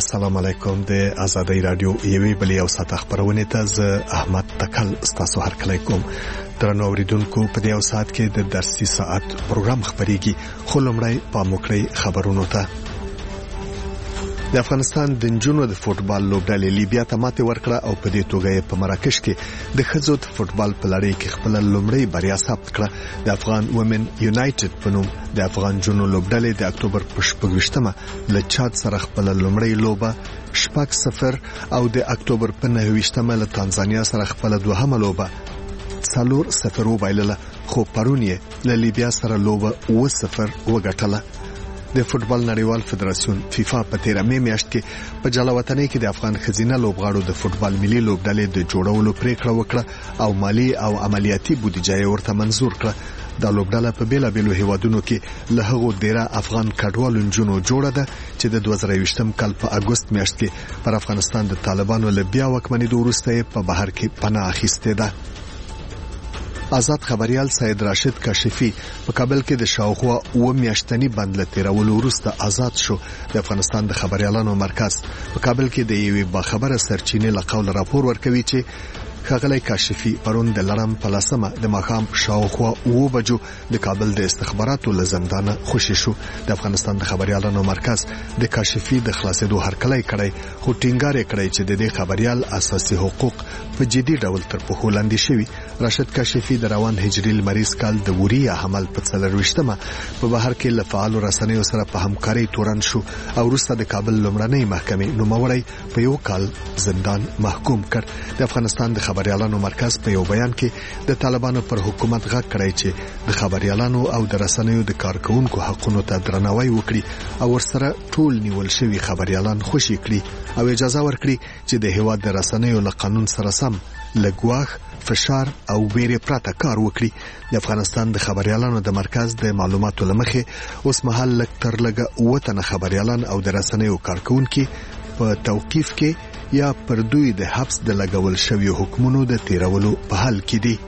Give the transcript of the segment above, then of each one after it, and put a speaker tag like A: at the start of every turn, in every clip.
A: السلام علیکم د آزادۍ رادیو یوې بلې او ساته خبرونه ته ز احمد تکل ستاسو هر کله کوم درنو اوریدونکو په دې او ساعت کې د درسي ساعت پروګرام خبريږي خو لمړی پاموکړی خبرونو ته د افغانستان د نجونو د فوتبال لوبډلې لیبیا ته ماته ورکړه او په دې توګه په مراکش کې د ښځو د فوتبال په لړۍ کې خپل لومړی بریا ثبت کړه د افغان وومن یونایټډ په نوم د افغان جنو لوبډلې د اکتوبر په 28مه له چاد سره خپل لومړی لوبه 0 او د اکتوبر په 29مه له تانزانیا سره خپل دوهمه لوبه 4-0 وبایلله خو پرون یې له لیبیا سره لوبه 0 وګټله د فوتبال نړیوال فدراسیون فیفا په 13 میاشت کې په جلاوطنۍ کې د افغان خزینه لوبغاړو د فوتبال ملي لوبډلې د جوړولو پریکړه وکړه او مالی او عملیاتي بودیجه ورته منزور کړه د لوبډله په بیلابیلو هیوادونو کې له هغو ډیره افغان کډوالو جنونو جوړه ده چې د 2020م کال په اگست میاشت کې پر افغانستان د طالبانو له بیا واکمنۍ وروسته په بهر کې پناه اخیسته ده آزاد خبريال سید راشد کاشفی په کابل کې د شاوخوا و میاشتنی بند له تیرولو وروسته آزاد شو د افغانستان د خبريالانو مرکز په کابل کې د یوې باخبره سرچینې له قول راپور ورکوي چې خغلی کاشفی پرون د لړم په لسمه د ماخام شاوخوا و بجو د کابل د استخباراتو لزندانه خوشی شو د افغانستان د خبريالانو مرکز د کاشفی د خلاصېدو هرکلی کړی خو ټینګار کړی چې د دې خبريال اساسي حقوق په جدي ډول تر پخو لاندې شوی راشد کاشفی د روان هجری لمریز کال د وریا حمل په 24مه په بهر کې له فعال رسنیو سره په همکاري تورن شو او وروسته د کابل لومړنۍ محکمې نوموړی په یو کال زندان محکوم کړ د افغانستان د خبريالانو مرکز په یو بیان کې د طالبانو پر حکومت غږ کړی چې د خبريالانو او د رسنیو د کارکونکو حقوقو ته درناوی وکړي او ورسره ټول نیول شوی خبريالان خوشي کړي او اجازه ورکړي چې د هیواد د رسنیو له قانون سره سم لګواخ فشار او ویره پراته کار وکړي د افغانستان د خبريالانو د مرکز د معلوماتو لمخې اوس مهال لکتر لګه وطن خبريالان او د رسنیو کارکونکو په توقيف کې یا پر دوی د حبس د لګول شوی حکمونو د تیرولو په حال کې دي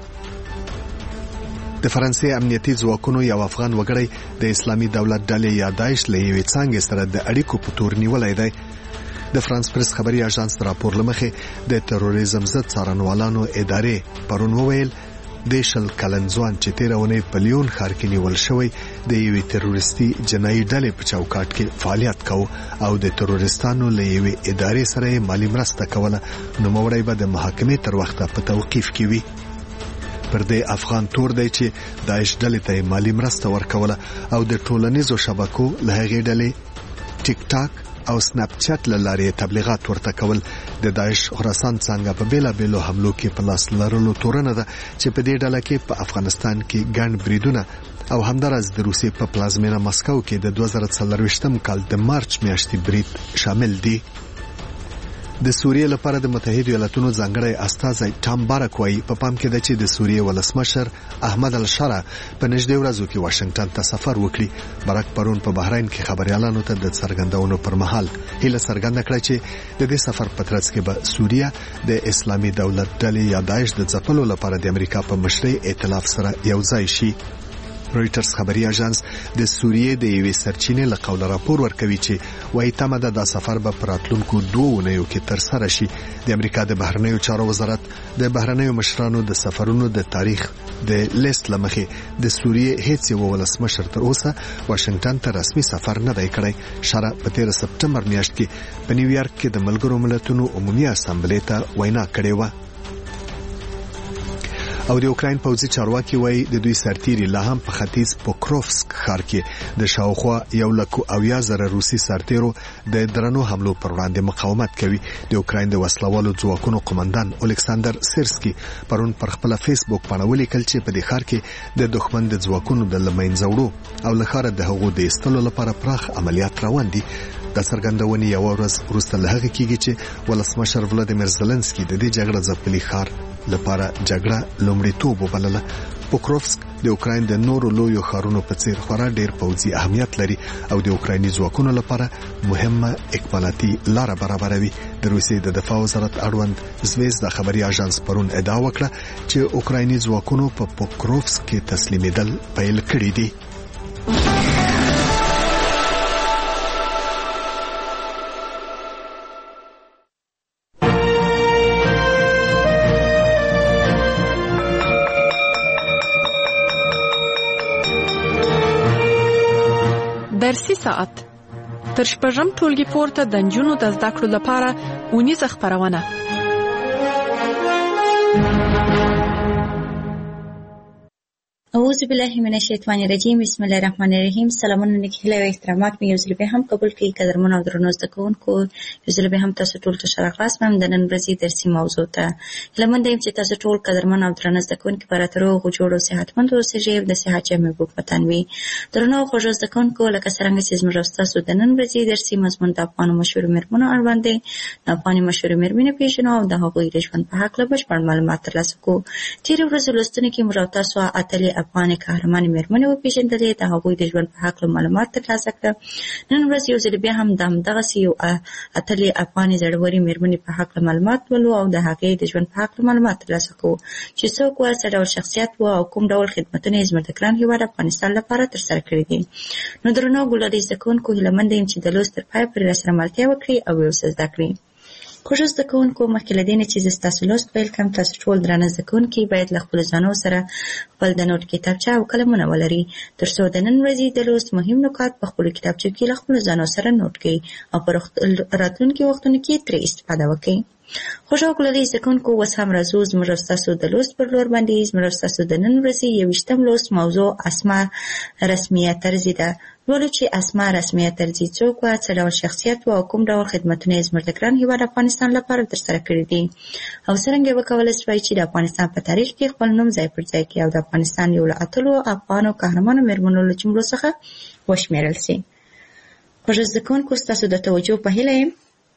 A: د فرانسې امنیتي ځواکونو یو افغان وګړی د اسلامي دولت ډلې یا داعش له یوې څنګه سره د اړیکو په تور نیولای دی د فرانس پریس خبري اژانس راپور لمخې د تروریزم ضد څارنوالانو ادارې پرون وویل د شل کلنځوان چې تیرونه په لیون ښار کې نیول شوی د یوې تروریستي جنایي ډلې په چوکاټ کې فعالیت کاوه او د تروریستانو له یوې ادارې سره مالی مرسته کوله نو موړی به د محاکمې تر وخته په توقيف کې وي پر دې افغان تور دی چې داعش ډلې ته مالی مرسته ورکوله او د ټولنیزو شبکو له هغې ډلې ټیک ټاک او سناپ چات لاره تبلیغات ورته کول د داعش خراسان څنګه په بیلابیلو حملو کې په لاس لرلو تورنه ده چې په دې ډله کې په افغانستان کې ګڼ بریدونه او همدارس د روسیې په پلازمینه مسکو کې د 2023م کال د مارچ میاشتې برید شامل دي د سوریې لپاره د متحده ایالاتونو ځانګړی استازی ټام بارک وايي په پام کې ده چې د سوریې ولسمشر احمد الشارع په نږدې ورځو کې واشنگټن ته سفر وکړي بارک پرون په بحرین کې خبريالانو ته د څرګندونو پر مهال هیله څرګنده کړه چې د دې سفر په ترڅ کې به سوریه د اسلامي دولت ډلې یا داعش د ځپلو لپاره د امریکا په مشرۍ ائتلاف سره یوځای شي رويټرز خبري اژانس د سوریې د یوې سرچینې له قوله راپور ورکوي چې وايي تمه ده د سفر به پراتلونکو 2 اونیو کې تر سره شي د امریکا د بهرنیو چارو وزارت د بهرنیو مشرانو د سفرونو د تاریخ د لیست لمخې د سوریې هیڅ یو ولسمشر تر اوسه واشنگټن ته رسمي سفر نه دی کړی شارع په 13 سپټمبر میاشت کې په نیویارک کې د ملګرو ملتونو عمومي اسامبلې ته وینا کړې و او د اوکراین پوځي چارواکي وایي د دوی سرتیري لا هم په ختیځ پوکروفسک ښار کې د شاوخوا 1,000 روسي سرتیرو د درنو حملو پر وړاندې مقاومت کوي د اوکراین د وسلوالو ځواکونو قومندان الکساندر سیرسکي پرون پر خپل فیسبوک باندې ولیکل چې په دې ښار کې د دښمن د ځواکونو د لمنځوړو او لخر د هغو د استلو لپاره پراخ عملیات روان دي د څرګندونې یو ورځ وروسته له هغه کېږي چې ولسمشر ولادیمیر زلنسکي د دې جګړې ځپلي ښار لپاره جګړه لومړیتوب وبلله پوکروفسک د اوکراین د نورو لویو ښارونو په څیر خورا ډیر پوځي اهمیت لري او د اوکرایني ځواکونو لپاره مهمه اکمالاتي لار برابروي د روسیې د دفاع وزارت اړوند زویزدا خبري اژانس پرون ادعا وکړه چې اوکرایني ځواکونو په پوکروفسک کې تسلیمیدل پیل کړی دي
B: درسي ساعت تر شپږم ټولګي پورته د نجونو د زده کړو لپاره اونیزه خپرونه.
C: اعوذ بالله من الشیطان الرجیم. بسم الله الرحمن الرحیم. سلامونه نیکهیله او احترامات مې یو ځل به هم قبول کړئ. قدرمن او درنو زده کوونکو، یو ځل به هم تاسو ټول ته ښه راغلاست. د نن ورځې درسي موضوع ته هیله مند یم چې تاسو ټول قدرمن او درنه زده کوونکي په راته روغ جوړ او صحتمند اوسئ. د صحت جامې محبوب وطن وي. درنو او خوږو زده کوونکو، لکه څرنګه چې زموږ او ستاسو د نن ورځې درسي مضمون د افغانو مشهورو مېرمنو اړوند دی. د افغاني مشهورو مېرمنې پېژنو او د هغوی د ژوند په هکله بشپړ معلومات ترلاسه کوو. تېرې ورځې لوستنې کې موږ او تاسو اتلې افغانې قهرمانې مېرمنې وپېژندلې، د هغوی د ژوند په هکله معلومات ترلاسه کړه. نن ورځ یو ځل بیا هم د همدغسې یو اتلې افغانې زړورې مېرمنې په هکله معلومات ولو او د هغې د ژوند په هکله معلومات ترلاسه کوو چې څوک وه، څه ډول شخصیت وه او کوم ډول خدمتونه یې زموږ د ګران هېواد افغانستان لپاره ترسره کړي دي. نو درنو ګلالي زده کوونکو، هیله مند یم چې د لوست تر پایه پورې راسره ملتیا وکړئ او یو څه زده کړئ. خوږو زده کوونکو، مخکې له دې نه چې زه ستاسو لوست پیل کړم، تاسو ټول درانه زده کوونکي باید له خپلو ځانو سره خپل د نوټ کتابچه او قلمونه ولري، تر څو د نن ورځې د لوست مهم نکات په خپلو کتابچو کې له خپلو ځانو سره نوټ کړئ او په راتلونکي وختونو کې ترې استفاده وکړئ. خوږو ګلالي زده کوونکو، اوس هم راځو زموږ او ستاسو د لوست پر لور باندې. زموږ او ستاسو د نن ورځې 21م لوست موضوع اسماء رسمیه طرزي ده. لولو چې اسماء رسمیه طرزي څوک وه، څه ډول شخصیت وه او کوم ډول خدمتونه یې زموږ د ګران هېواد افغانستان لپاره ترسره کړي دي او څرنګه وکولی شوای چې د افغانستان په تاریخ کې خپل نوم ځای پر ځای کړي او د افغانستان یو له اتلو افغانو قهرمانو مېرمنو له جملو څخه وشمېرل شي. خوږو زده کوونکو، ستاسو د توجه په هیله یم.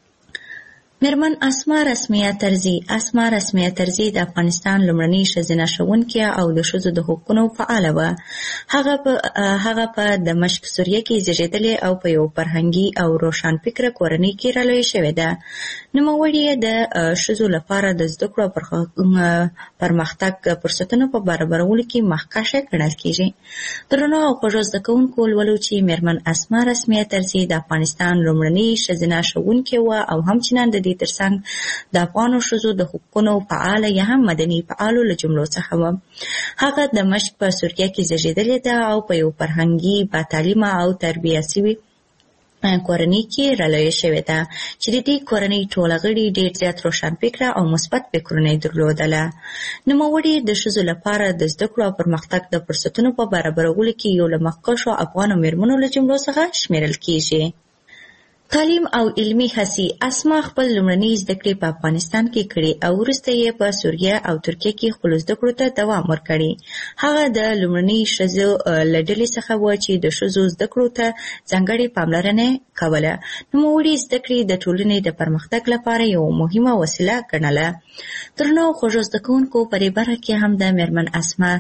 C: مېرمن اسماء رسمیه طرزي. اسماء رسمیه طرزي د افغانستان لومړنۍ ښځینه ښوونکې او د ښځو د حقونو فعاله وه. هغه په دمشق سوریه کې زېږېدلې او په یو فرهنګي او روښانفکره کورنۍ کې رالویه شوې ده. نوموړې یې د ښځو لپاره د زده کړو او پرمختګ فرصتونو په برابرولو کې مخکښه ګڼل کېږي. درنو او خوږو زده کوونکو، لولو چې مېرمن اسماء رسمیه طرزي د افغانستان لومړنۍ ښځینه ښوونکې وه او همچنان د دې ترڅنګ د افغانو ښځو د حقونو فعاله یا هم مدني فعالو له جملو څخه وه. هغه دمشق په سوریه کې زېږېدلې ده او په یو فرهنګي با-تعلیمه او تربیه شوې کورنۍ کې رالویه شوې ده چې د دې کورنۍ ټوله غړي ډېر زیات روښانفکره او مثبت فکرونه یې درلودله. نوموړې د ښځو لپاره د زده کړو او پرمختګ د فرصتونو په برابرولو کې یو له مخکښو افغانو مېرمنو له جملو څخه شمېرل کېږي. تعلیم او علمي هڅې. اسماء خپل لومړنۍ زده کړې په افغانستان کې کړې او وروسته یې په سوریه او ترکیه کې خپلو زده کړو ته دوام ورکړی. هغه د لومړنۍ ښځو له ډلې څخه وه چې د ښځو زده کړو ته ځانګړې پاملرنه کوله. نوموړې زده کړې د ټولنې د پرمختګ لپاره یوه مهمه وسیله ګڼله. درنو خوږو زده کوونکو، په دې برخه کې هم د مېرمن اسماء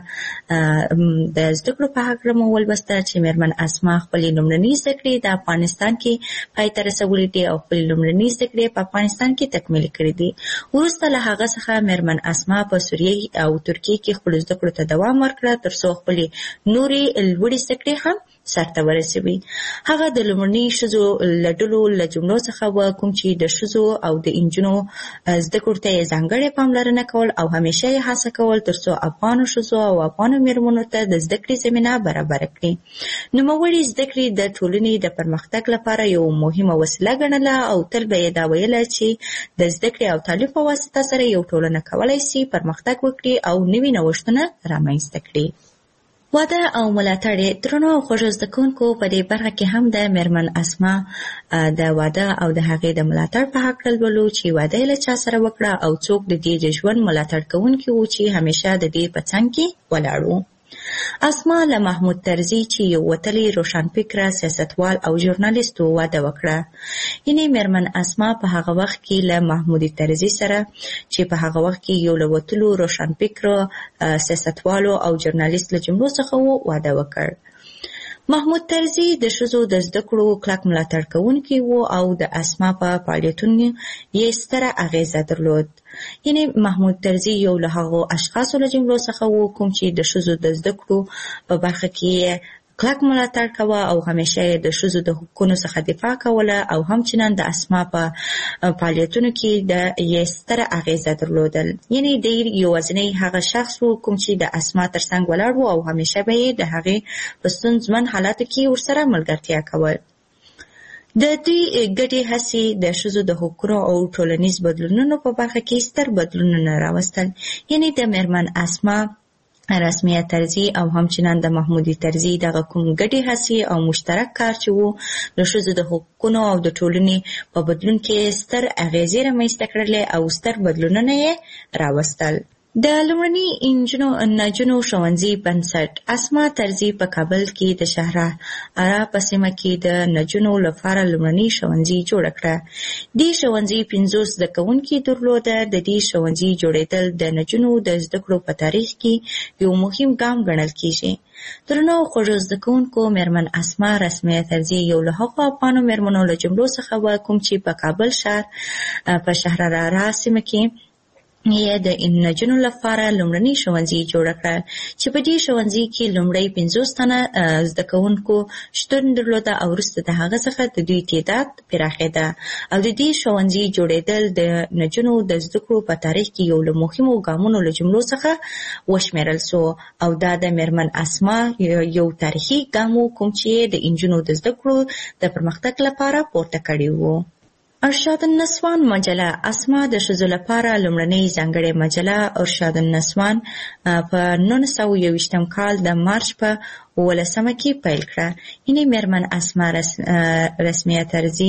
C: د زده کړو په هکله مو ولوسته چې مېرمن اسماء خپلې لومړنۍ زده کړې د افغانستان کې پای ته رسولې دي او خپلې لومړنۍ زده کړې په افغانستان کې تکمیل کړې دي. وروسته له هغه څخه مېرمن اسماء په سوریه او ترکیه کې خپلو زده کړو ته دوام ورکړه تر څو خپلې نورې لوړې زده کړې هم سرته ورسوي. هغه د لومړنۍ ښځو له ډلو له جملو څخه وه کوم چې د ښځو او د نجونو زده کړو ته یې ځانګړې پاملرنه کول او همیشه یې هڅه کول تر څو افغانو ښځو او افغانو مېرمنو ته د زده کړې زمینه برابره کړي. نوموړې زده کړې د ټولنې د پرمختګ لپاره یو مهمه وسیله ګڼله او تل به یې دا ویله چې د زده کړې او تعلیم په واسطه سره یو ټولنه کولی شي پرمختګ وکړي او نوي نوښتونه رامنځته کړي. واده او ملاتړ. درنو او خوږو زده کوونکو، په دې برخه کې هم د مېرمن اسماء د واده او د هغې د ملاتړ په هکله لولو چې واده یې له چا سره وکړه او څوک د دې د ژوند ملاتړ کوونکي وو چې همیشه د دې په څنګ کې ولاړ وو. اسماء له محمود طرزي چې یو وتلی روښانفکره سیاستوال او ژورنالیست و واده وکړه. یعنې مېرمن اسماء په هغه وخت کې له محمود طرزي سره چې په هغه وخت کې یو له وتلو روښانفکره سیاستوالو او ژورنالیست له جملو څخه واده وکړ. محمود طرزي د ښځو د زده کړو کلک ملاتړ کوونکی و او د اسماء په فعالیتونو یې ستره اغیزه درلود. یعنې محمود طرزي یو له هغو اشخاصو له جملو څخه و کوم چې د ښځو د زده کړو په برخه کې کلک ملاتړ کوه او همیشه د ښځو د حقوقو څخه دفاع کوله او همچنان د اسما په فعالیتونو کې د یې ستره اغیزه درلودل. یعنی د یوازینی هغه شخص و کوم چې د اسما ترڅنګ ولاړ و او همیشه به یې د هغې په ستونزمن حالاتو کې ورسره ملګرتیا کول. د دوی ګډې هڅې د ښځو د حقوقو او ټولنیز بدلونونو په برخه کې ستر بدلونونه راوستل. یعنی د میرمن اسما، رسمیه طرزي او همچنان د محمودي طرزي دغه کوم ګډې هڅې او مشترک کار چې وو د ښځو د حقوقو او د ټولنې په بدلون کې ستر اغیزې رامنځته کړلې او ستر بدلونونه یې راوستل. د لومړني نجونو ښوونځي بنسټ اسما طرزي په کابل کې د شهرارا په سیمه کې د نجونو لپاره لومړني ښوونځي جوړ کړه. دې ښوونځي 50 زده کوونکي درلوده. د دې ښوونځي جوړېدل د نجونو د زده کړو په تاریخ کې یو مهم ګام ګڼل کېږي. درنو خوږو زده کوونکو، میرمن اسما رسمیه طرزي یو له هغو افغانو میرمنو له جملو څخه وه کوم چې په کابل ښار په شهرارا سیمه کې یې د نجونو لپاره لومړني ښوونځي جوړ کړل چې په دې ښوونځي کې لومړی 50 تنه زده کوونکو شتون درلوده او وروسته د هغه څخه د دوی تعداد پراخېده او د دې ښوونځي جوړېدل د نجونو د زده کړو په تاریخ کې یو له مهمو ګامونو له جملو څخه وشمېرل سو او دا د میرمن اسما یو تاریخي ګام و کوم چې د نجونو د زده کړو د پرمختګ لپاره پورته کړی و. ارشاد النسوان مجله اسما د ښځو لپاره لومړنۍ ځانګړې مجله ارشاد النسوان په 1921 کال د مارچ په 18 کې پیل کړه. یعنی میرمن اسما رسمیه طرزي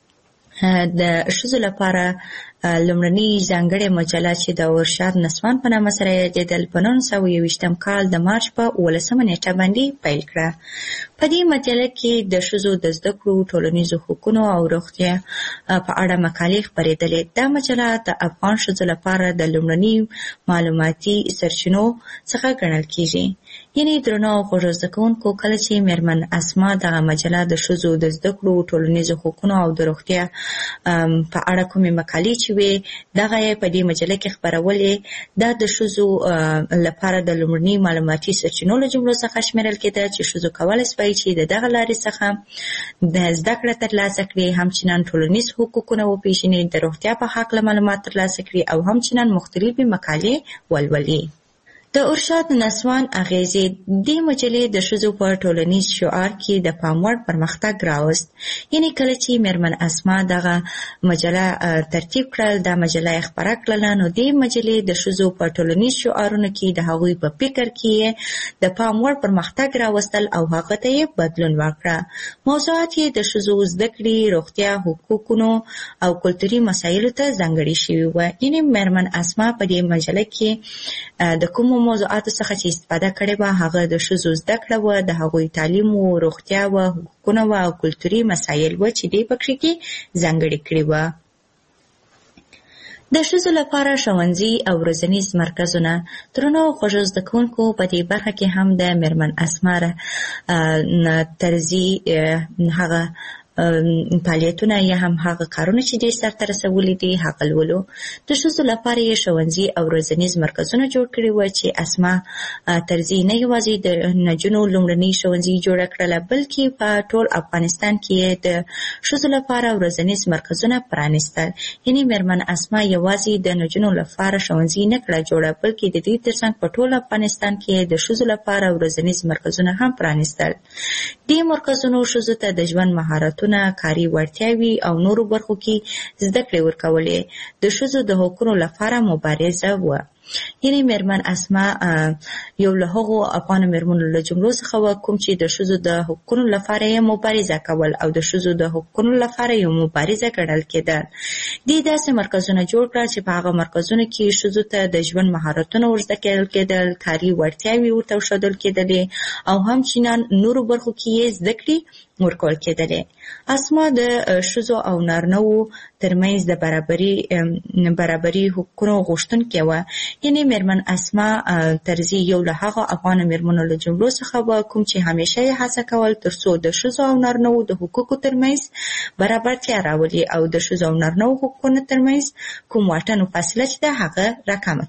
C: د ښځو لپاره لومړنۍ ځانګړې مجله چې د ارشاد نسوان په نامه سره یادېدل په 1921 کال د مارچ په 18 نیټه باندې پیل کړه. په دې مجله کې د ښځو د زده کړو، ټولنیزو حقوقو او روغتیا په اړه مقالې خپرېدلې. دا مجله د افغان ښځو لپاره د لومړني معلوماتي سرچینو څخه ګڼل کېږي. یعنی درنو خوږو زده کوونکو، کله چې میرمن اسما دغه مجله د ښځو د زده کړو، ټولنیزو حقوقو او د روغتیا په اړه کومې مقالې چې وې دغه یې په دې مجله کې خپرولې، دا د ښځو لپاره د لومړني معلوماتي سرچینو له جملو څخه شمیرل کېده چې ښځو کولی شوای چې د دغه لارې څخه د زده کړه ترلاسه کړي، همچنان ټولنیز حقوقونه وپېژني، د روغتیا په هکله معلومات ترلاسه کړي او همچنان مختلفې مقالې ولولي. د ارشاد نسوان اغیزې دې مجلې د ښځو په ټولنیز شعار کې د پام وړ پرمختګ راوست. یعنی کله چې میرمن اسما دغه مجله ترتیب کړل، دا مجله یې خپره کړله، نو دې مجلې د ښځو په ټولنیز شعارونو کې د هغوی په فکر کې د پام وړ پرمختګ راوستل او هغه ته یې بدلون ورکړه. موضوعات یې د ښځو زده کړې، روغتیا، حقوقو او کلتوري مسایلو ته ځانګړي شوي وو. یعنی میرمن اسما په دې مجله کې د کومو موضوعاتو څخه چې استفاده کړې وه هغه د ښځو زده کړه وه، د هغوی تعلیم و، روغتیا وه، حقوقونه وه او کلتوري مسایل وه چې دې پکې کې ځانګړي کړي وه. د ښځو لپاره ښوونځي او روزنیز مرکزونه. درنو خوږو زده کوونکو، په دې برخه کې هم د میرمن اسما طرزي هغه فعالیتونه یا هم هغه کارونه چې دې سرته رسولي دي هغه لولو. د ښځو لپاره یې ښوونځي او روزنیز مرکزونه جوړ کړي وو چې اسما طرزي نه یوازې د نجونو لومړني ښوونځي جوړ کړله، بلکې په ټول افغانستان کې د ښځو لپاره روزنیز مرکزونه پرانیستل. یعنی میرمن اسما یوازې د نجونو لپاره ښوونځي نه کړه جوړه، بلکې د دې ترڅنګ په ټول افغانستان کې د ښځو لپاره روزنیز مرکزونه هم پرانیستل. دې مرکزونو ښځو ته د ژوند مهارتونه، کاري وړتیاوې او نورو برخو کې زده کړې ورکولې. د ښځو د حقوقو لپاره مبارزه وه. یعنی میرمن اسما یو له هغو افغان میرمنو له جملو څخه وه کوم چې د ښځو د حقوقو لپاره یې مبارزه کول او د ښځو د حقوقو لپاره یو مبارزه ګڼل کېدل. دې داسې مرکزونه جوړ کړه چې په هغه مرکزونو کې ښځو ته د ژوند مهارتونه ورزده کېدل، کاري وړتیاوې ورته ښودل کېدلې او همچنان نورو برخو کې یې زده کړې ورکول کېدلې. اسما د ښځو او نارینه‌وو ترمنځ د برابري حقوقو غوښتونکې وه. یعنی میرمن اسما طرزي یو له هغو افغان میرمنو له جملو څخه وه کوم چې همیشه یې هڅه کول ترڅو د ښځو او نارینه‌وو د حقوقو ترمنځ برابرتیا راولي او د ښځو او نارینه‌وو حقوقو ترمنځ کوم واټن او فاصله چې ده هغه راکمه کړي.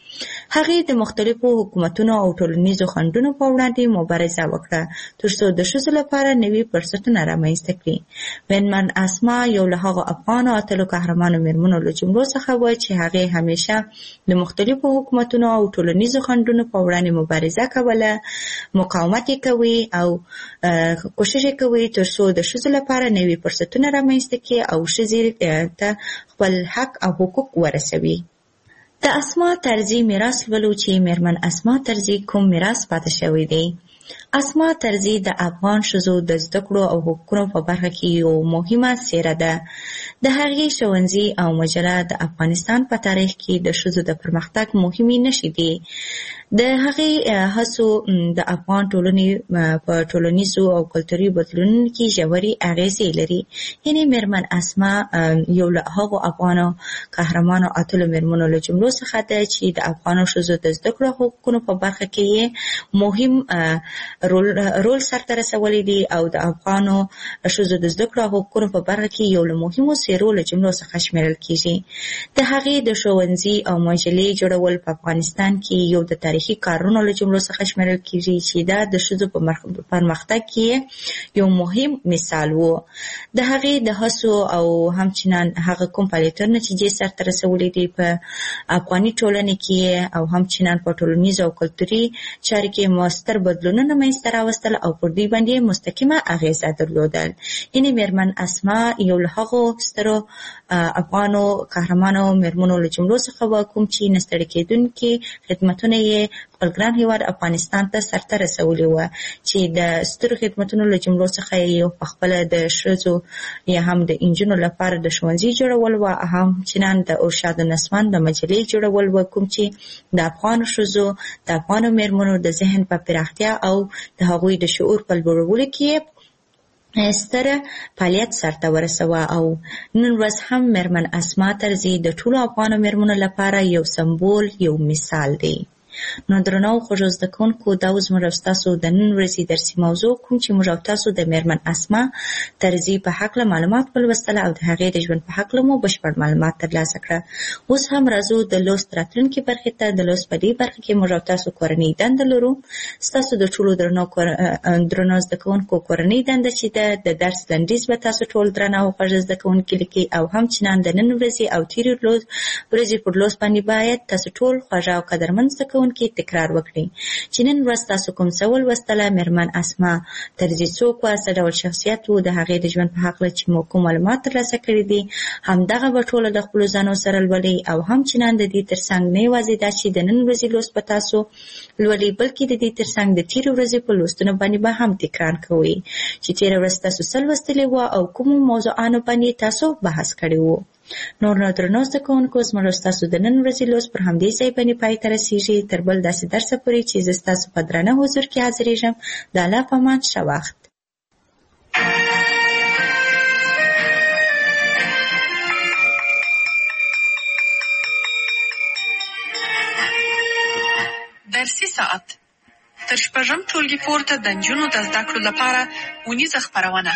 C: هغې د مختلفو حکومتونو او ټولنیزو خنډونو په وړاندې مبارزه وکړه ترڅو د ښځو لپاره نوي فرصتونه رامنځته کړي. میرمن اسما یو له هغو افغانو اتلو قهرمانو میرمنو له جملو څخه وه چې هغې همیشه د مختلفو حکومتونو او ټولنیزو خنډونو په وړاندې مبارزه کوله، مقاومت یې کوي او کوشش یې کوي ترڅو د ښځو لپاره نوي فرصتونه رامنځته کړي او ښځې ته خپل حق او حقوق ورسوي. د اسما طرزي میراث لولو چې میرمن اسما طرزي کوم میراث پاتې شوی دی. اسما طرزي د افغان ښځو د زده کړو او حقوقو په برخه کې یو مهمه څیره ده. د هغې ښوونځي او مجله د افغانستان په تاریخ کې د ښځو د پرمختګ مهمې نښې دي. د هغې هڅو د افغان ټولنې په ټولنیزو او کلتوري بدلونونو کې ژورې اغیزې لري. یعنې میرمن اسما یو له هغو افغانو قهرمانو اتلو میرمنو له جملو څخه ده چې د افغانو ښځو د زده کړو او حقوقو په برخه کې یې مهم رول سرته رسولی دی او د افغانو ښځو د زده کړو او حقوقو په برخه کې یو له مهمو څیرو له جملو څخه شمیرل کیږي. د هغې د ښوونځي او مجلې جوړول په افغانستان کې یو د تاریخي کارونو له جملو څخه شمیرل کیږي چې دا د ښځو په پرمختګ کې یو مهم مثال و. د هغې د هڅو او همچنان هغه کوم فعالیتونه چې سرته رسولي دي په افغاني ټولنه کې او همچنان په ټولنیز او کلتوري چارو کې مؤثر بدلونونه منځته راوستل او پر دوی باندې مستقیمه اغیزه درلودل. یعنې میرمن اسما یو له هغو سترو افغانو قهرمانو میرمنو له جملو څخه وه کوم چې نه ستړي کېدونکي خدمتونه یې خپل ګران هېواد افغانستان ته سرته رسولي وه چې د سترو خدمتونو له جملو څخه یې پخپله د ښځو یا هم د نجونو لپاره د ښوونځي جوړول وه، همچنان د ارشاد نسوان د مجلې جوړول وه کوم چې د افغانو ښځو د افغانو میرمنو د ذهن په پراختیا او د هغوی د شعور په لوړولو کې ستره فعالیت سرته ورسوه. او نن ورځ هم میرمن اسما طرزي د ټولو افغانو میرمنو لپاره یو سمبول، یو مثال دی. نو درنو خوږو زده کوونکو، دا اوس موږ او ستاسو د نن ورځې درسي موضوع کوم چې موږ او تاسو د میرمن اسما طرزي په هکله معلومات ولوستل او د هغې د ژوند په هکله مو بشپړ معلومات ترلاسه کړه. اوس هم راځو د لوست راتلونکې برخې ته. د لوست په دې برخه کې موږ او تاسو کورنۍ دنده لرو. ستاسو د ټولو درنو زده کوونکو کورنۍ دنده چې ده د درس لنډیز به تاسو ټول درنه او خوږ زده کوونکي لیکي او همچنان د نن ورځې او تېرې ورځې پر لوست باندې باید تاسو ټول خوږ او قدرمن زده کوونکي تکرار وکړي چې نن ورځ تاسو کوم څه ولوستله. میرمن اسما طرزي څوک وه، څه ډول شخصیت و، د هغې د ژوند په هکله چې مو کوم معلومات ترلاسه کړي دي همدغه به ټوله د خپلو ځانو سره لولئ او همچنان د دې ترڅنګ نه یوازې دا چې د نن ورځې لوست په تاسو لولئ بلکې د دې ترڅنګ د تېرې ورځې په لوستونو باندې به هم تکرار کوئ چې تېره ورځ تاسو څه لوستلي وه او کومو موضوعانو باندې تاسو بحث کړی و. نور نو درنو زده کوونکو، زموږ ستاسو د نن ورځې لوست پر همدې ځای باندې پای ته رسېږي. تر بل داسې درسه پورې چې زه ستاسو په درانه حضور کې حاضرېږم. د الله په امان، ښه وخت.
B: درسي ساعت تر شپږم ټولګي پورته د نجونو د زده کړو لپاره اونیزه خپرونه.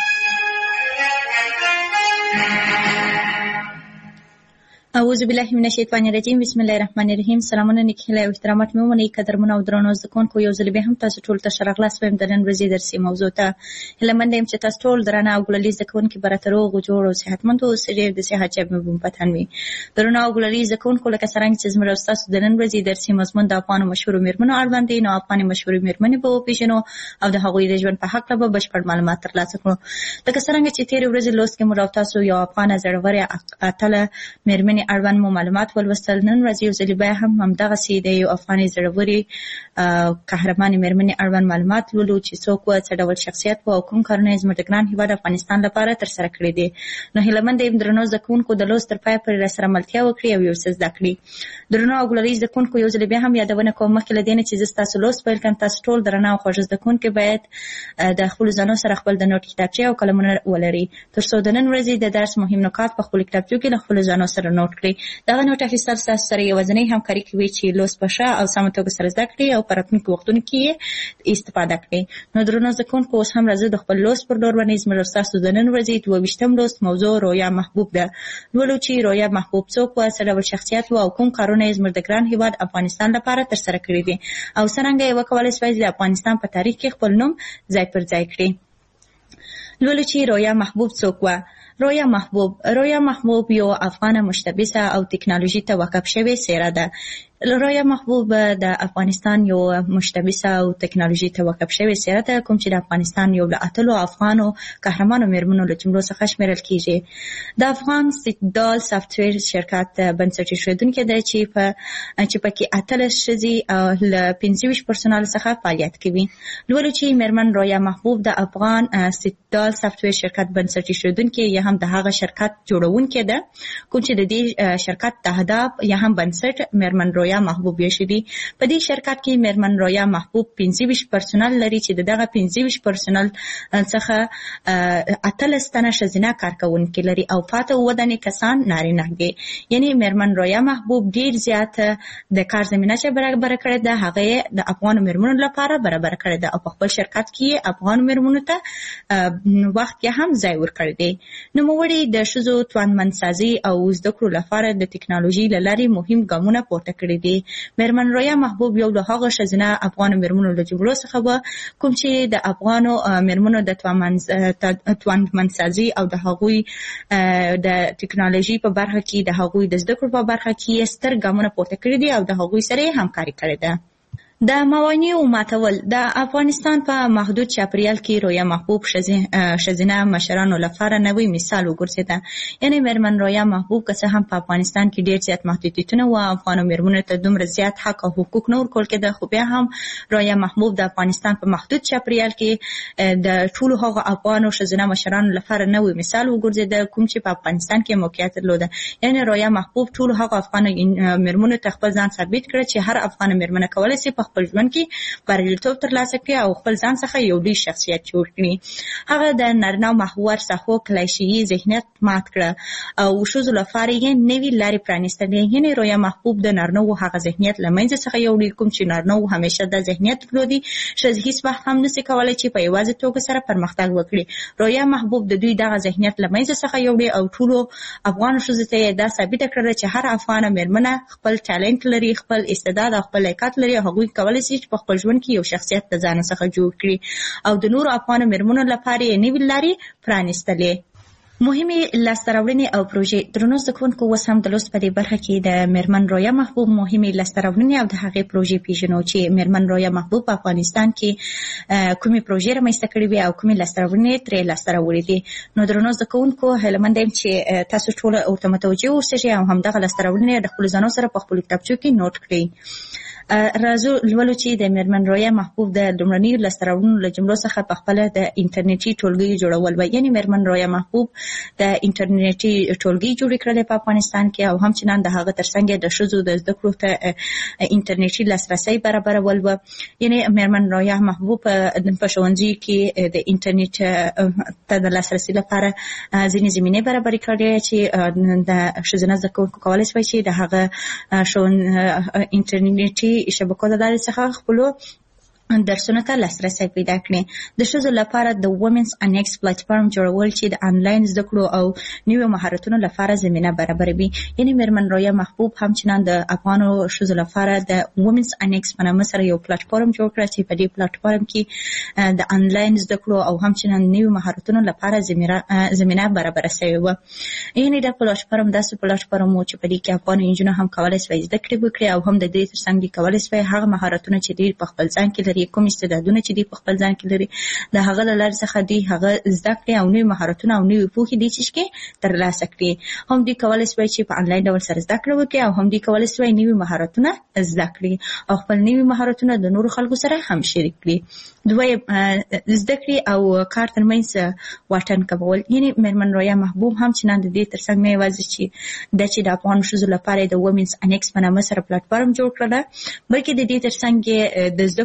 C: اعوذ بالله من الشیطان الرجیم. بسم الله الرحمن الرحیم. سلامونه، نیک هیله او احترامات مې ومنئ. قدرمنو او درنو زده کوونکو، یو ځل بیا هم تاسو ټولو ته ښه راغلاست وایم د نن ورځې درسي موضوع ته. هیله منده یم چې تاسو ټول درانه او ګلالي زده کوونکي به راته روغ او جوړ او صحتمند اوسئ. ډېر د صحت جیب مې بوم پتن وي. درنو او ګلالي زده کوونکو، لکه څرنګه چې زموږ او ستاسو د نن ورځې درسي مضمون د افغانو مشهورو میرمنو اړوند دی، نو افغاني مشهورې میرمنې به وپېژنو او د هغوی د ژوند په هکله به بشپړ معلومات ترلاسه کړو. لکه څرنګه چې تېرې ورځې لوست کې موږ او تاسو یو افغانه زړورې اتله میرمنې اړوند مو معلومات ولوستل. نن ورځ یو ځل بیا هم همدغسې د یو افغاني زړورې قهرمانې میرمنې اړوند معلومات لولو چې څوک وه، څه ډول شخصیت و او کوم کارونه یې زموږ د ګران هېواد افغانستان لپاره ترسره کړي دي. نو هیله منده یم درنو زده کوونکو د لوست تر پایه پورې راسره ملتیا وکړي او یو څه زده کړي. درنو او ګلالي زده کوونکو، یو ځل بیا هم یادونه کوم مخکې له دې نه چې زه ستاسو لوست پیل کړم، تاسو ټول درنه او خوږ زده کوونکي باید د خپلو ځانو سره خپل د نوټ کتابچې او قلمونه ولري تر څو د نن ورځې د درس مهم نکات په خپلو کتابچو کې له خپلو ځانو سره نوټ نوٹ کړي. دغه نوټ اخیستل ستاسو سره یوازینۍ همکاري کوي چې لوست په ښه او سمه توګه سره زده کړي او په راتلونکو وختونو کې یې استفاده کړي. نو درنو زده کوونکو، اوس هم راځو د خپل لوست پر لور باندې. زموږ ستاسو د نن ورځې 22م لوست موضوع رویا محبوب ده. لولو چې رویا محبوب څوک و، څه ډول شخصیت و او کوم کارونه یې زموږ د ګران هیواد افغانستان لپاره ترسره کړي دي او څرنګه یې وکولای شوای د افغانستان په تاریخ کې خپل نوم ځای پر ځای کړي. لولو چې رویا محبوب څوک و. رویا محبوب یو افغان مشتبسه او تکنالوژي ته وقف شوی څیره ده. رویا محبوب د افغانستان یو مشتبسه او تکنالوژي ته وقف شوی څیره ده، کوم چې د افغانستان یو له اتلو افغانو قهرمانو میرمنو له جملو څخه شمیرل کیږي. د افغان سټدال سافټویر شرکت بنسټ ایښودونکی دی چې پکې 18 ښځې له 25 پرسونل څخه فعالیت کوي. لولو چې میرمن رویا محبوب د افغان سټدال سافټویر شرکت بنسټ ایښودونکی یا هم د هغه شرکت جوړونکی ده، کوم چې د دې شرکت د اهداف یا هم بنسټ میرمن رویا محبوب یې شدي. په دې شرکت کې میرمن رویا محبوب 25 پرسونل لري چې دغه 25 پرسونل څخه 18 تنه ښځینه کارکونکي لري او پاته 9 کسان نارینه دي. یعنی میرمن رویا محبوب ډیر زیات د کار زمینه چې برابر کړې ده هغه د افغان میرمنو لپاره برابر کړې ده او په خپل شرکت کې افغان میرمنو ته وخت یې هم ځای ورکړی دی. نو موږ د ښځو توانمندسازي او زده کړو لپاره د ټکنالوژي له لارې مهم ګامونه پورته کړي دي. میرمن رویا محبوب یو له هغه ښځینه افغان میرمنو له جملو څخه و کوم چې د افغانو میرمنو د توانمندسازي او د هغوی د ټکنالوژي په برخه کې د هغوی د زده کړو په برخه کې ستر ګامونه پورته کړي دي او د هغوی سره همکاري کړې ده. د موانعو ماتول. د افغانستان په محدود چاپریال کې رویا محبوب ښځینه مشرانو لپاره نوی مثال وګرځېده. یعنی میرمن رویا محبوب که څه هم په افغانستان کې ډیر زیات محدودیتونه و، افغانو میرمنو ته دومره زیات حق او حقوق نه ورکول کېده، خو بیا هم رویا محبوب د افغانستان په محدود چاپریال کې د ټولو هغو افغانو ښځینه مشرانو لپاره نوی مثال وګرځېده کوم چې په افغانستان کې موقعیت درلوده. یعنی رویا محبوب ټولو هغو افغانو میرمنو ته خپل ځان ثابت کړ چې هر افغان میرمنه کولی شي په خپل ژوند کې بریالیتوب ترلاسه کړي او خپل ځان څخه یو لوی شخصیت جوړ کړي. هغه د نارینه محور ساحو کلیشه‌ایي ذهنیت مات کړه او ښځو لپاره یې نوې لارې پرانیستلې. یعنې رویا محبوب د نارینه‌و هغه ذهنیت له منځه څخه یوړی کوم چې نارینه‌و همیشه دا ذهنیت درلودي ښځې هیڅ وخت هم نشي کولی چې په یوازې توګه سره پرمختګ وکړي. رویا محبوب د دوی دغه ذهنیت له منځه څخه یوړی او ټولو افغان ښځو ته یې دا ثابته کړه چې هر افغانه میرمنه خپل ټالنت لري، خپل استعداد او خپل لیاقت لري او هغوی کولی شي په خپل ژوند کې یو شخصیت د ځان څخه جوړ کړي او د نورو افغان میرمنو لپاره یې نوې لارې پرانیستلې. مهمې لاسته راوړنې او پروژې. درنو زده کوونکو، اوس هم د لوست په دې برخه کې د میرمن رویا محبوب مهمې لاسته راوړنې او د هغې پروژې پیژنو چې میرمن رویا محبوب په افغانستان کې کومې پروژې رامنځته کړې وي او کومې لاسته راوړنې ترې لاسته راوړې دي. نو درنو زده کوونکو، هیله مند یم چې تاسو ټول ورته متوجه اوسئ او همدغه لاسته راوړنې د خپلو ځانو سره په خپلو کتابچو کې نوٹ کړئ. راځو لولو چې د میرمن رویا محبوب د لومړنیو لاسته راوړنو له جملو څخه په خپله د انټرنیټي ټولګي جوړول و. یعنې میرمن رویا محبوب د انټرنیټي ټولګي جوړې کړلې په افغانستان کې او همچنان د هغه ترڅنګ د ښځو د زده کړو ته انټرنیټي لاسرسی برابرول و. یعنې میرمن رویا محبوب په ښوونځیو کې د انټرنیټ ته د لاسرسي لپاره ځینې زمینې برابرې کړې چې د ښځینه زده کوونکو کولی شوی چې د هغه انټرنیټي شبکو د لارې څخه خپلو درسونو ته لاسرسی پیدا کړي. د ښځو لپاره د وومنز انیکس پلیټفارم جوړول چې د آنلاین زده کړو او نویو مهارتونو لپاره زمینه برابروي. یعنې میرمن رویا محبوب همچنان د افغانو ښځو لپاره د وومنز انیکس په نامه سره یو پلیټفارم جوړ کړ چې په دې پلیټفارم کې د آنلاین زده کړو او همچنان نویو مهارتونو لپاره زمینه برابره شوې وه. یعنې دا پلیټفارم داسې پلیټفارم و چې په دې کې افغان نجونو هم کولی شوی زده کړې وکړي او هم د دې ترڅنګ کولی شوی هغه مهارتونه چې دوی په خپل ځان کې لري، کوم استعدادونه چې دوی په خپل ځان کې لري، د هغه له لارې څخه دوی هغه زده کړي او نوي مهارتونه او نوي پوهې دوی چې ترلاسه کړي. هم دوی کولی شوی چې په آنلاین ډول سره زده کړه وکړي او هم دوی کولی شوی نوي مهارتونه زده کړي او خپل نوي مهارتونه د نورو خلکو سره هم شریک کړي. دوی زده کړې او کار ترمنځ واټن کمول. یعنې میرمن رویا محبوب همچنان د دې ترڅنګ نه یوازې چې د افغان ښځو لپاره د وومنز انیکس په نامه سره پلیټفارم جوړ کړله، بلکې د دې ترڅنګ د زده کړو او کار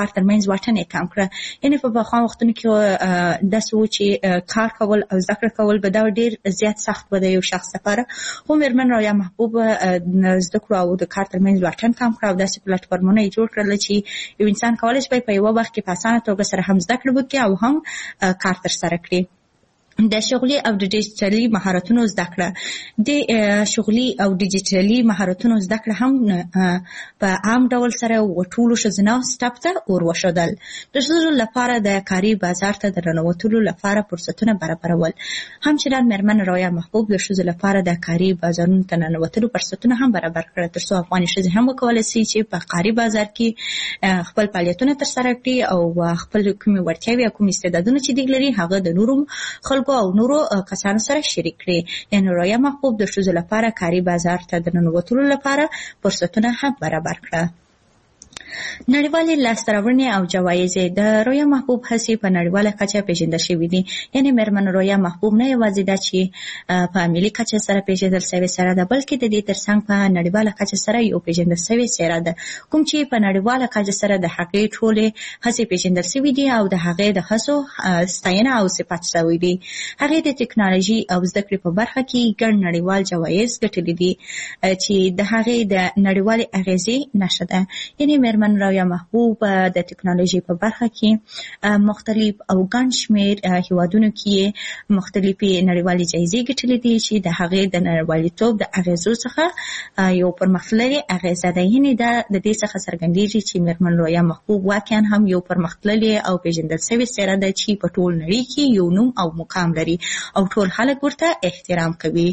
C: کار ترمنځ واټن یې کم کړ. یعنې په پخوا وختونو کې داسې و چې کار کول او زده کړه کول به دا ډېر زیات سخت و د یو شخص لپاره. خو مېرمن رایا محبوب زده کړو او د کار ترمنځ واټن کم کړ او داسې پلیټفارمونه یې جوړ کړل چې یو انسان کولی شي په یوه وخت کې په اسانه توګه سره هم زده کړه وکړي او هم کار ترسره کړي. د شغلي او د ډیجیټلي مهارتونو زده کړه د شغلي او ډیجیټلي مهارتونو زده کړه هم په عام ډول سره وټولو ښځینه سټاپ ته ورښودل. د ښځو لپاره د کاري بازار ته د ننوتلو لپاره فرصتونه برابرول. همچنان مېرمن رایا محبوب د ښځو لپاره د کاري بازارونو ته ننوتلو فرصتونه هم برابر کړل تر څو افغاني ښځې هم وکولی شي چې په کاري بازار کې خپل فعالیتونه ترسره کړي او خپل کومې وړتیاوې او کوم استعدادونه چې دوی لري هغه د نورو خلکو او نورو کسانو سره شریک کړي. یعنې رایا محبوب د ښځو لپاره کاري بازار ته د ننوتلو لپاره فرصتونه هم برابر کړه. نړیوالې لاسته راوړنې او جوایز د رایا محبوب هڅې په نړیواله کچه پیژندل شوې دي. یعنې مېرمن رایا محبوب نه یوازې دا چې په ملي کچه سره پیژندل شوې څېره ده بلکې د دې ترڅنګ په نړیواله کچه سره یو پیژندل شوې څېره ده کوم چې په نړیواله کچه سره د هغې ټولې هڅې پیژندل شوې دي او د هغې د هڅو ستاینه او صفت شوی دي. هغې د ټکنالوژي او زده کړې په برخه کې ګڼ نړیوال جوایز ګټلي دي چې د هغې د نړیوالې اغېزې نښه ده. یعنې مېرمن رایا محبوب د ټکنالوژي په برخه کې مختلف او ګڼ شمېر هیوادونو کې مختلفې نړیوالې جایزې ګټلې دي چې د هغې د نړیوالتوب د اغېزو څخه یو پرمختللې اغېزه ده. یعنې دا د دې څخه څرګندېږي چې مېرمن رایا محبوب واقعا هم یو پرمختللې او پیژندل شوې څېره ده چې په ټول نړۍ کې یو نوم او مقام لري او ټول خلک ورته احترام کوي.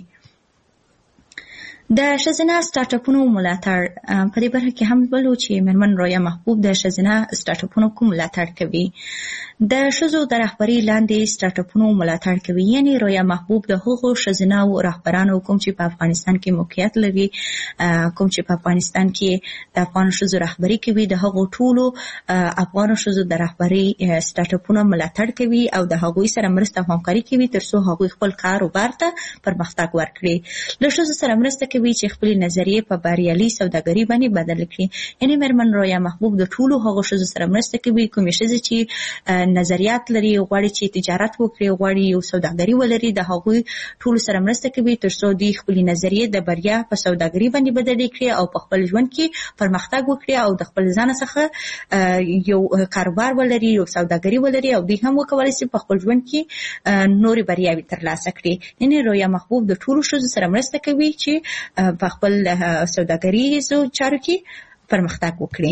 C: د ښځینه سټارټ اپونو ملاتړ په دې برخه کې هم ولو چې مېرمن رایا محبوب د ښځینه سټارټ اپونو کوم ملاتړ کوي. د ښځو د رهبرۍ لاندې سټارټ اپونو ملاتړ کوي. یعنې رایا محبوب د هغو ښځینه رهبرانو کوم چې په افغانستان کې موقعیت لري کوم چې په افغانستان کې د افغان ښځو رهبري کوي د هغو ټولو افغان ښځو د رهبرۍ سټارټ اپونو ملاتړ کوي او د هغوی سره مرسته او همکاري کوي تر څو هغوی خپل کاروبار ته پرمختګ ورکړي. له ښځو سره مرسته کوي چې خپل نظریې په بریالي سوداګري باندې بدل کړي. یعنې مېرمن رایا محبوب د ټولو هغو ښځو سره مرسته کوي کومې ښځې چې نظریات لري غواړي چې تجارت وکړي غواړي یو سوداګري ولري د هغوی ټولو سره مرسته کوي تر څو دوی خپل نظریې د بریا په سوداګري باندې بدلې کړي او په خپل ژوند کې پرمختګ وکړي او د خپل ځان څخه یو کاروبار ولري یو سوداګري ولري او دوی هم وکولی شي په خپل ژوند کې نورې بریاوې ترلاسه کړي. یعنې رایا محبوب د ټولو ښځو سره مرسته کوي چې په خپل سوداګریزو چارو کې پرمختګ وکړي.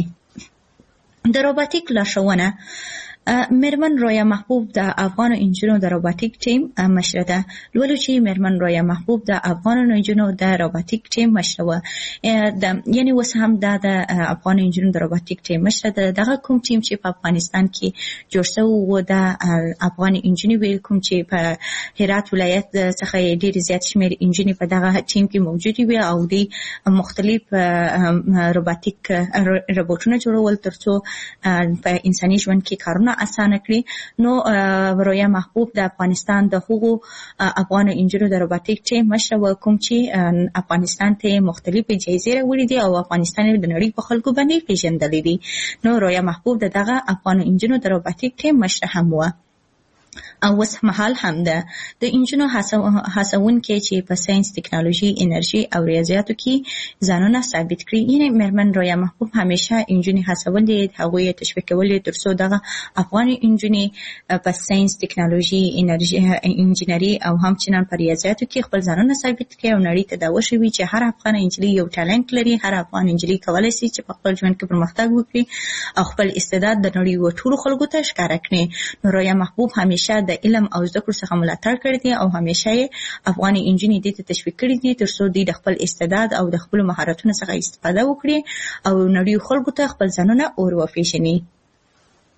C: د روباټیک لارښوونه مېرمن رایا محبوب د افغانو انجونو د روباټیک ټیم مشره ده. لولو چې مېرمن رایا محبوب د افغانو انجونو د روباټیک ټیم مشره وه. یعنې اوس هم دا د افغانو انجونو د روباټیک ټیم مشره ده. دغه کوم ټیم چې په افغانستان کې جوړ شوی و د افغان انجونې وې کوم چې په هرات ولایت څخه ډېرې زیات شمېر انجونې په دغه ټیم کې موجودې وې او دوی مختلف روباټیک روبوټونه جوړول تر څو په انساني ژوند کې کارونه اسانه کړي. نو رایا محبوب د افغانستان د هغو افغان انجونو د روباټیک ټیم مشره وه کوم چې افغانستان ته مختلفې جایزې راوړي دي او افغانستان د نړۍ په خلکو باندې پیژندلی دي. نو رایا محبوب د دغه افغان انجونو د روباټیک ټیم مشره هم وه او اوس مهال هم ده. د انجونو هڅونکې چې په ساينس ټکنالوژي انرژي او ریاضیاتو کې ځانونه ثابت کړي. یعنې مېرمن رایا محبوب همیشه انجونې هڅولې هغوی یې تشویق کولې تر څو دغه افغان انجونې په ساينس ټکنالوژي انرژي انجینري او همچنان په ریاضیاتو کې خپل ځانونه ثابت کړي او نړۍ ته دا وښوي چې هر افغان انجلۍ یو ټالنت لري. هر افغان انجلۍ کولی شي چې په خپل ژوند کې پرمختګ وکړي او خپل استعداد د نړۍ ټولو خلکو ته ښکاره کړي. نو رایا محبوب همیشه د علم او زده کړو څخه ملاتړ کړی دی او همیشه یې افغاني انجونې دې ته تشویق کړي دي تر څو دوی د خپل استعداد او د خپلو مهارتونو څخه استفاده وکړي او نړۍ خلکو ته خپل ځانونه ور وپېژني.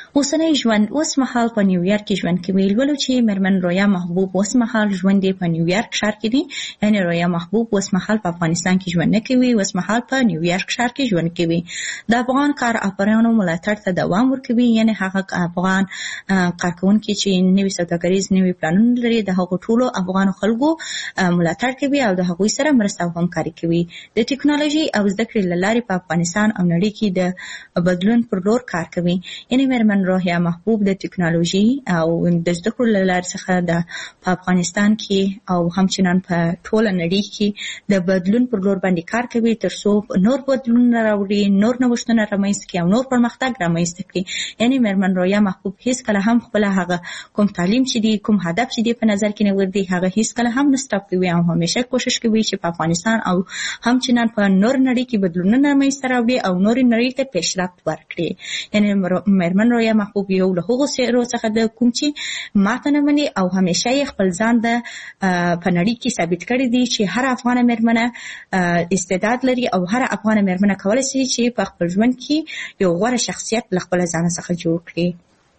C: اوسنی ژوند اوس مهال په نیویارک کې ژوند کوي. ولو چې مېرمن رویا محبوب اوس مهال ژوند په نیویارک ښار کې دی، یعنی رویا محبوب اوس مهال په افغانستان کې ژوند نه کوي، اوس مهال په نیویارک ښار کې ژوند کوي. د افغان کار افرانو ملاتړ ته دوام ورکوي، یعنی هغه افغان کارکونکي چې نوي سوداګریز نوي پلانونه لري د هغو ټولو افغان خلکو ملاتړ کوي او د هغوی سره مرسته او همکاري کوي. د ټکنالوژي او زده کړې له لارې په افغانستان او نړۍ کې د بدلون پر لور کار کوي. یعنی مېرمن رویا محبوب د ټکنالوژي او د زده کړو له لارې څخه په افغانستان کې او همچنان په ټوله نړۍ کې د بدلون پر لور باندې کار کوي ترڅو نور بدلونونه راوړي، نور نوښتونه رامنځته کړي او نور پرمختګ رامنځته کړي. یعنی مېرمن رویا محبوب هیڅ کله هم خپل هغه کوم تعلیم چې دی، کوم هدف چې دی په نظر کې نه ورځي، هغه هیڅ کله هم نه سټاپ کوي او همیشه کوشش کوي چې په افغانستان او همچنان په نور نړۍ کې بدلونونه رامنځته راوړي او نور نړۍ ته پیشرفت ورکړي. یعنی مېرمن رویا محبوب یو له هغو څیرو څخه ده کوم چې ماته نه مني او همیشه یې خپل ځان د په نړۍ کې ثابت کړی دی چې هر افغانه مېرمنه استعداد لري او هر افغانه مېرمنه کولی شي چې په خپل ژوند کې یو غوره شخصیت له خپل ځان څخه جوړ کړي.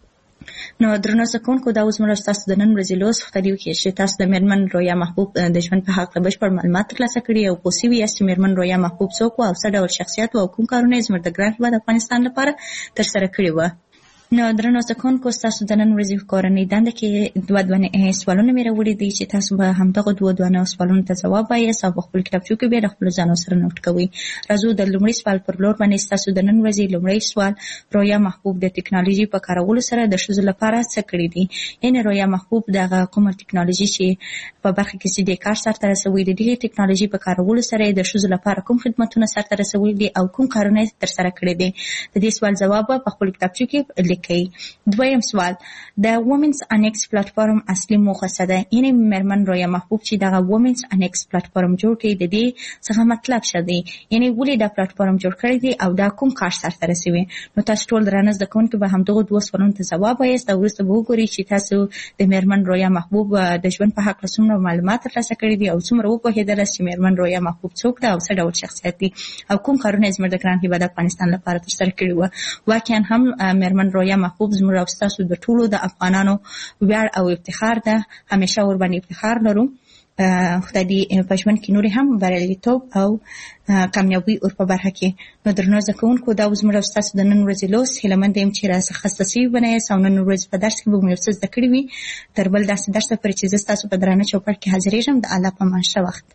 C: نو درنو زکونکو دا اوس موږ تاسو د نن ورځې لوست خپرېدو کې چې تاسو د مېرمن رویا محبوب د ژوند په هکله بشپړ معلومات ترلاسه کړي او پوه شوي یاست چې مېرمن رویا محبوب څوک وه او څه ډول شخصیت و او کوم کارونه یې زموږ د ګران هېواد افغانستان لپاره ترسره کړي وه. نو درنو زکونکو ستاسو د نن ورځې کورنۍ دنده کې دوه سوالونه مې راوړي دي چې تاسو به همدغه دوه سوالونو ته ځواب وایاست او په خپل کتابچو کې بیا د خپلو ځانو سره نوټ کوئ. راځو د لومړي سوال پر لور باندې. ستاسو د نن ورځې لومړی سوال: رویا محبوب د ټکنالوژي په کارولو سره د ښځو لپاره څه کړي دي؟ یعنې رویا محبوب دغه کومه ټکنالوژي چې په برخه کې چې د کار سرته رسوي، د دغې ټکنالوژي په کارولو سره د ښځو لپاره کوم خدمتونه سرته رسوي دي او کوم کارونه یې ترسره کړي دي؟ د دې سوال ځواب به په خپل کتابچو کې لیکئ. دویم سوال: د وومنز انیکس پلیټفارم اصلي موخه څه ده؟ یعنې مېرمن رویا محبوب چې دغه وومنز انیکس پلیټفارم جوړ کړي د دې څخه مطلب څه دی؟ یعنې ولې دا پلیټفارم جوړ کړی دی او دا کوم کار سرته رسوي؟ نو تاسو ټول درانه زده کوونکي به همدغو دوه سوالونو ته ځواب وایاست او وروسته به وګورئ چې تاسو د مېرمن رویا محبوب د ژوند په هکله څومره معلومات ترلاسه کړي دي او څومره وپوهېدلاست چې مېرمن رویا محبوب څوک ده او څه ډول شخصیت دی او کوم کارونه یې زموږ د ګران هېواد افغانستان لپاره ترسره کړي وه. واقعا هم مېرمن رویا محبوب زموږ او ستاسو د ټولو د افغانانو ویاړ او افتخار ده. همیشه ورباندې افتخار لرو. خدای دې په ژوند کې نورې هم بریالیتوب او کامیابي ور په برخه کې. نو درنو زده کوونکو دا زموږ او ستاسو د نن ورځې لوست. هیله منده یم چې راڅخه خسته شوي به نه یاست او نن ورځ په درس کې به مو یو څه زده کړي وي. تر بل داسې درسه پورې چې زه ستاسو په درانه چوپړ کې حاضرېږم. د الله په امان. ښه وخت.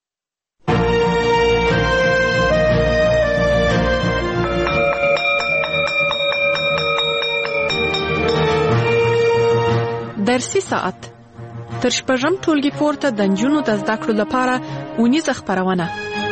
B: درسي ساعت تر شپږم ټولګي پورته د نجونو د زده کړو لپاره اونیزه خپرونه.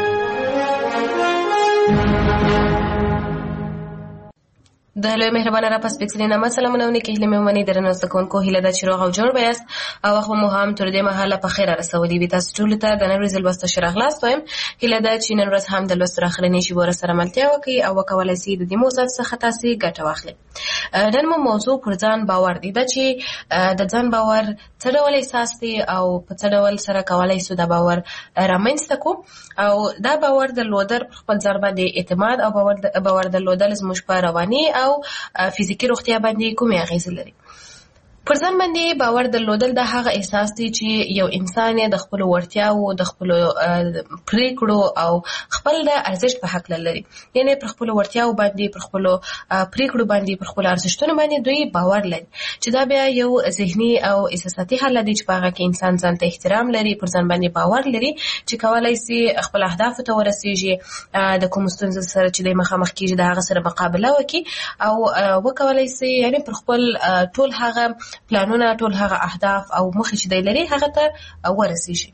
D: د لوی مهربانه را پس پکسلې نامه سلامونه ونکې هیله مې ومني درنو زده کوونکو. هیله ده چې روغ او جوړ به یاست او وخت مو هم تر دې مهاله په خیر رسولي وي. تاسو ټولو ته د نن ورځې لوست ښه راغلاست وایم. هیله ده چې نن ورځ هم د لوست اخرنۍ شیبو سره ملتیا وکړئ او وکولای شئ د دې موضوع څخه تاسو ګټه واخلئ. نن مو موضوع پر ځان باور دی. دا چې د ځان باور څه ډول احساس دی او په څه ډول سره کولای شو دا باور رامنځته کړو او دا باور درلودل پر خپل ځان باندې اعتماد او باور درلودل زموږ په رواني او فزیکی روغتیا باندې کومې اغیزې لري؟ پر ځان باندې باور درلودل د هغه احساس دی چې یو انسان د خپل وړتیاو، د خپل پریکړو او خپل د ارزښت په حق لري. یعنی پر خپل وړتیاو باندې، پر خپل پریکړو باندې، پر خپل ارزښتونو باندې دوی باور لري چې دا بیا یو ذهني او احساساتي حالت دی چې په هغه کې انسان ځان ته احترام لري، پر ځان باندې باور لري چې کولای شي خپل اهدافو ته ورسیږي، د کوم ستونزو سره چې د مخامخ کیږي د هغه سره مقابله وکړي او وکولای شي یعنی پر خپل ټول هغه پلانونه، ټول هغه اهداف او مخې چې دی لري هغه ته ورسیږي.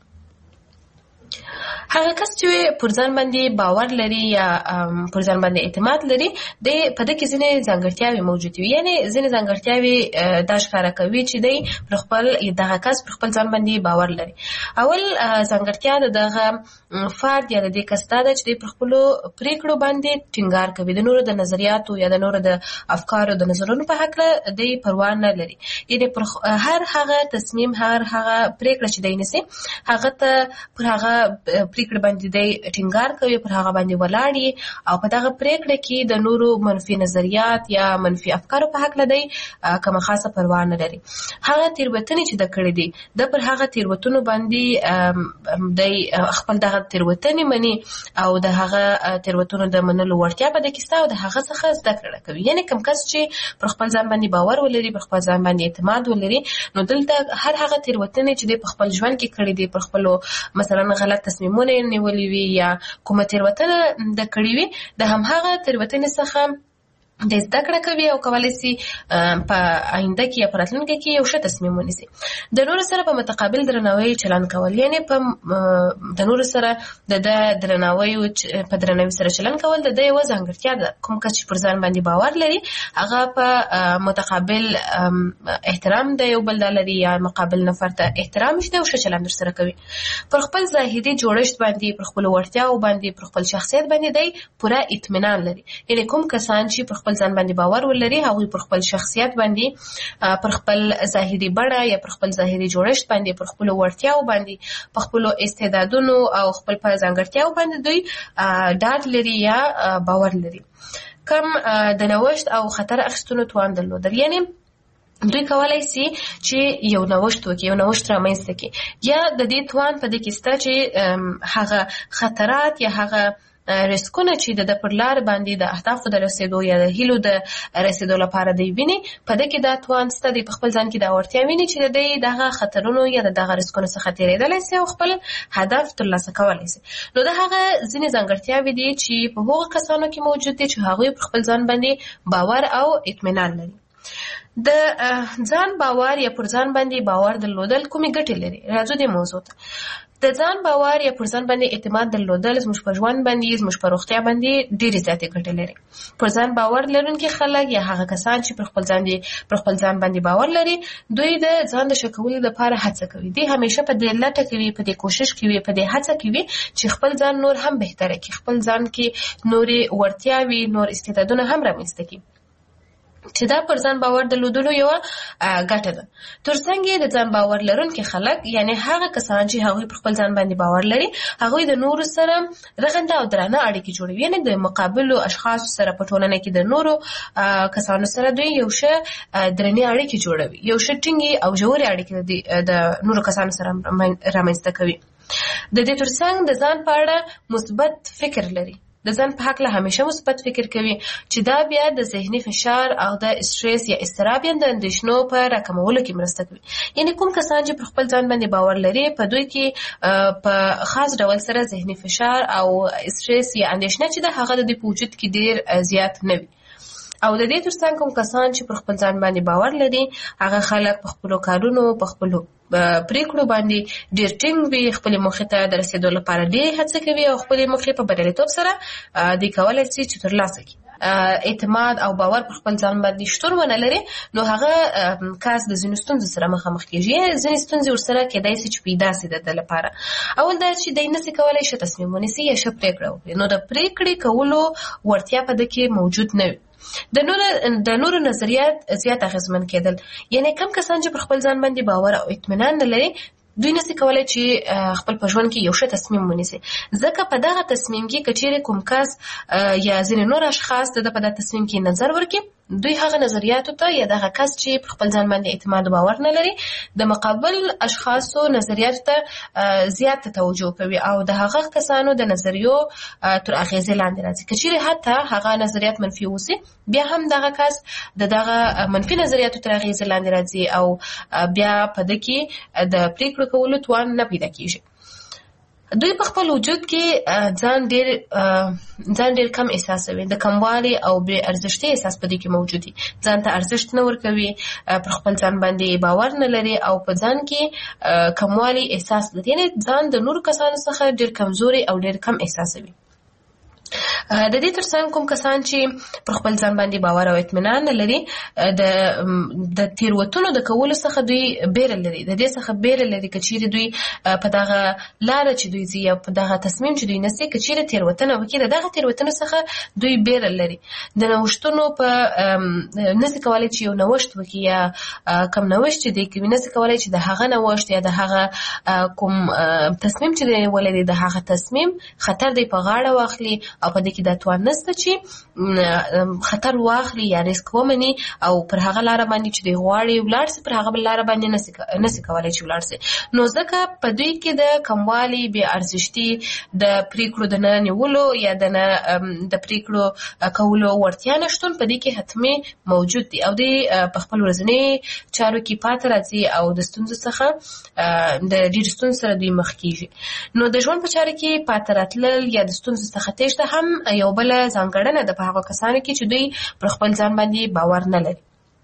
D: هغه کس چې پر ځان باندې باور لري یا پر ځان باندې اعتماد لري د په دې کې ځینې ځانګړتیاوې موجود وي. یعنی ځینې ځانګړتیاوې دا ښکاره کوي چې دی پر خپل دغه کس پر خپل ځان باندې باور لري. اول ځانګړتیا د دغه فرد یا د دې کس دا ده چې دی پر خپلو پریکړو باندې ټینګار کوي، د نورو د نظریاتو یا د نورو د افکارو د نظرونو په هکله دی پروا نه لري. یعنی پر هر هغه تصمیم، هر هغه پریکړه چې دی نیسي هغه ته پر هغه پریکړه باندې دی ټینګار کوي، پر هغه باندې ولاړ او په دغه پریکړه کې د نورو منفي نظریات یا منفي افکارو په حق لدی کومه خاصه پروا نه لري. هغه تیروتنې چې د کړې دي د پر هغه تیروتنو باندې د خپل دغه تیروتنې مني او د هغه تیروتنو د منلو وړتیا په دې کې ستا او د هغه څخه زده کړه کوي. یعنی کوم کس چې پر خپل ځان باندې باور ولري، پر خپل ځان باندې اعتماد ولري، نو دلته هر هغه تیروتنې چې د په خپل ژوند کې کړې دي، پر خپل مثلا غلط تصمیمونه نیولې وي یا کومه تیروتنه د کړې وي، د همغه تیروتنې څخه د زده کړه کوي او کولای شي په آینده کې یا په راتلونکي کې یو ښه تصمیم ونیسي. د نورو سره په متقابل درناوي چلند کول، یعنی په د نورو سره د درناوي په درناوي سره چلند کول د یو ځانګړتیا ده. کوم کس چې پر ځان باندې باور لري هغه په متقابل احترام د یو بل لري یا مقابل نفر ته احترام شته او ښه چلند سره کوي. پر خپل ظاهري جوړښت باندې، پر خپل وړتیاو باندې، پر خپل شخصیت باندې دی پوره اطمینان لري. یعنی کوم کسان چې پر خپل ځان باندې باور ولري هغه پر خپل شخصیت باندې، پر خپل ظاهري بڼه یا پر خپل ظاهري جوړښت باندې، پر خپل وړتیاو باندې، په خپل استعدادونو او خپل په ځانګړتیاو باندې دوی ډاډ لري یا باور لري. کم د نوښت او خطر اخیستلو توان درلودل، یعنی دوی کولای شي چې یو نوښت وکړي، یو نوښت رامنځته کړي، یا د دې توان په دې کې شته چې هغه خطرات یا هغه ریسکونه چې د پر لار باندې د اهدافو د رسیدو یا د هیلو د رسیدو لپاره دی ویني، په دې کې دا توان شته دی په خپل ځان کې دا وړتیا ویني چې د دغه خطرونو یا د دغه ریسکونو څخه تېرېدلی شي او خپل هدف ترلاسه کولی شي. نو د هغه ځینې ځانګړتیاوې دي چې په هغو کسانو کې موجود دي چې هغوی پر خپل ځان باندې باور او اطمینان لري. د ځان باور یا پر ځان باندې باور درلودل کومې ګټې لري؟ راځو دې موضوع ته. د ځان باور یا پر ځان باندې اعتماد درلودل زموږ په ژوند باندې، زموږ په روغتیا باندې ډېرې زیاتې ګټې لري. پر ځان باور لرونکي خلک یا هغه کسان چې پر خپل ځان باندې باور لري، دوی د ځان د ښه کولو لپاره هڅه کوي. دوی همیشه په دې لټه کوي، په دې کوشش کوي، په دې هڅه کوي چې خپل ځان نور هم بهتره کړي، خپل ځان کې نورې وړتیاوې، نور استعدادونه هم رامنځته کړي، چې دا پر ځان باور درلودلو یو ګټه ده. ترڅنګ د ځان باور لرونکي خلک، یعنی هغه کسان چې هغوی پر خپل ځان باندې باور لري، هغوی د نورو سره رغنده او درانه اړیکې جوړوي. یعنی د مقابلو اشخاصو سره په ټولنه کې د نورو کسانو سره دوی یو ښه درنې اړیکې جوړوي، یو ښه ټینګې او ژورې اړیکې د نورو کسانو سره رامنځته کوي. د دې ترڅنګ د ځان په اړه مثبت فکر لري، د ځان په حق له همیشه مثبت فکر کوي، چې دا بیا د ذهني فشار او د استرس یا اضطراب یا د اندېښنو په راکمولو کې مرسته کوي. یعنی کوم کسان چې پر خپل ځان باندې باور لري، په دوی کې په خاص ډول سره ذهني فشار او استرس یا اندېښنه چې د هغه د په وجود کې ډېر زیات نه وي. او د دې ترڅنګ کوم کسان چې پر خپل ځان باندې باور لري، هغه خلک په خپلو کارونو، په خپلو پریکړو باندې ډېر ټینګ وي، خپلې موخې ته د رسېدو لپاره ډېر هڅه کوي او خپلې موخې په بریالیتوب سره دوی کولی شي چې ترلاسه کړي. اعتماد او باور پر خپل ځان باندې شتون ونه لري، نو هغه کس د ځینو ستونزو سره مخامخ کېږي. ځینې ستونزې ورسره کېدای شي چې پیدا شي د ده لپاره. اول دا چې دی نشي کولی ښه تصمیم ونیسي یا ښه پریکړه وکړي، نو د پریکړې کولو وړتیا په ده کې موجود نه وي. د نورو نظریات زیات اغېزمن کېدل، یعنی کم کسان چې پر خپل ځان باندې باور او اطمینان نه لري، دوی نشي کولی چې خپل په ژوند کې یو ښه تصمیم ونیسي، ځکه په دغه تصمیم کې که چیرې کوم کس یا ځینې نور اشخاص د په دغه تصمیم کې نظر ورکړي، دوی هغه نظریاتو ته یا دغه کس چې پر خپل ځان باندې اعتماد او باور نه لري، د مقابل اشخاصو نظریاتو ته زیات توجه کوي او د هغه کسانو د نظریو تر اغېزې لاندې راځي. که چیرې حتی هغه نظریات منفي اوسي، بیا هم دغه کس د دغه منفي نظریاتو تر اغېزې لاندې راځي او بیا په ده کې د پریکړو کولو توان نه پیدا کېږي. دوی په خپل وجود کې ځان ډېر کم احساسوي، د کموالي او بې ارزښتۍ احساس په دې کې موجود دي. ځان ته ارزښت نه ورکوي، پر خپل ځان باندې باور نه لري او په ځان کې کموالي احساس لري، یعنې ځان د نورو کسانو څخه ډېر کمزوري او ډېر کم احساسوي. د دې ترڅنګ کوم کسان چې پر خپل ځان باندې باور او اطمینان نه لري د تیروتنو د کولو څخه دوی بیره لري، د دې څخه بیره لري کچېرې دوی په دغه لاره چې دوی ځي یا په دغه تصمیم چې دوی نیسي کچېرې تیروتنه وکړي، دغه تیروتنو څخه دوی بیره لري. د نوښتونو په نسي کولای چې یو نوښت وکړي یا کوم نوښت چې دی کوي نسي کولای چې د هغه نوښت یا د هغه کوم تصمیم چې دی ولري د هغه تصمیم خطر دی په غاړه واخلي او په دې کې د توان نشته چې خطر واخلي یا ریسک ومني او پر هغه لاره باندې چې دی غواړي ولاړ سي پر هغه بل لاره باندې نسي کولای چې ولاړ سي. نو ځکه په دوی کې د کموالي بې ارزښتي د پریکړو د نه نیولو یا د پریکړو کولو وړتیا نشتون په دې کې حتمي موجود دي او دوی په خپل ورځني چارو کې پاتې راځي او د ستونزو څخه د ډېرو ستونزو سره دوی مخ کېږي. نو د ژوند په چارو کې پاتې راتلل یا د ستونزو څخه تېښته هم یو بله ځانګړنه ده په هغه کسانو کې چې دوی پر خپل ځان باندې باور نه لري.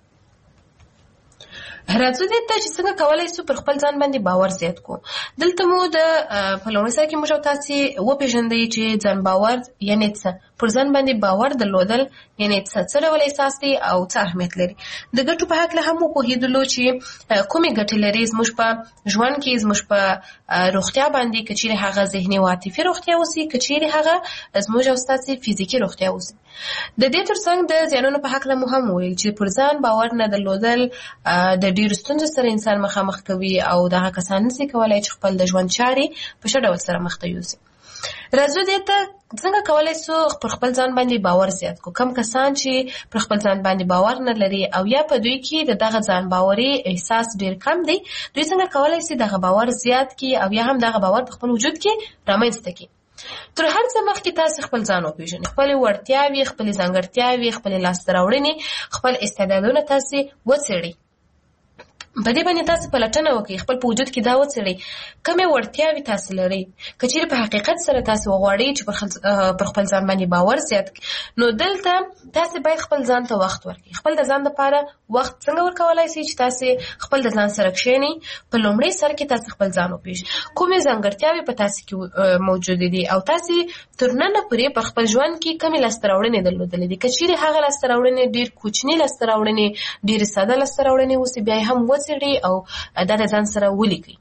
D: راځو دې ته چې څنګه کولای شو پر خپل ځان باندې باور زیات کو. دلته مو د په لومړي سر کې موږ تاسو وپېژندئ چې ځان باور یعنی څه، پر ځان باندې باور درلودل یعنی څه ډول احساس دی او څه اهمیت لري. د ګټو په هکله هم وپوهېدلو چې کومې ګټې لري زموږ په ژوند کې، زموږ په روغتیا باندې، که چیرې هغه ذهني او عاطفي روغتیا اوسي، که چیرې هغه زموږ او ستاسې فزیکي روغتیا اوسي. د دې ترڅنګ د زیانونو په هکله مو هم وویل چې پر ځان باور نه درلودل د ډېرو ستونزو سره انسان مخامخ کوي او دغه کسان نشي کولای چې خپل د ژوند چارې په ښه ډول سره مخ ته یوسي. راځو دې ته څنګه کولای شو پر خپل ځان باندې باور زیات کو. کم کسان چې پر خپل ځان باندې باور نه لري او یا په دوی کې دغه ځان باوري احساس ډیر کم دی، دوی څنګه کولای شي دغه باور زیات کړي او یا هم دغه باور په خپل وجود کې رامنځته کړي. تر هر څه مخکې تاسو خپل ځان وپېژنئ، خپل وړتیاوې، خپل ځانګړتیاوې، خپل لاسته راوړنې، خپل استعدادونه تاسو وڅېړئ. په دې باندې تاسو پلټنه وکړئ، خپل په وجود کې دا وڅېړئ کومې وړتیاوې تاسو لرئ. که چیرې په حقیقت سره تاسو وغواړئ چې پر خپل ځان باندې باور زیات کړئ، نو دلته تاسو باید خپل ځان ته وخت ورکړئ. خپل د ځان لپاره وخت څنګه ورکولای شئ چې تاسو خپل د ځان سره کښېنئ. په لومړي سر کې تاسو خپل ځان وپېژنئ، کومې ځانګړتیاوې په تاسو کې موجودې دي او تاسو تر ننه پورې په خپل ژوند کې کومې لاسته راوړنې درلودلې دي. که چیرې هغه لاسته راوړنې ډېر کوچني لاسته راوړنې، ډېرې ساده لاسته راوړنې اوسي، بیا هم وڅېړئ او دا د ځان سره ولیکئ.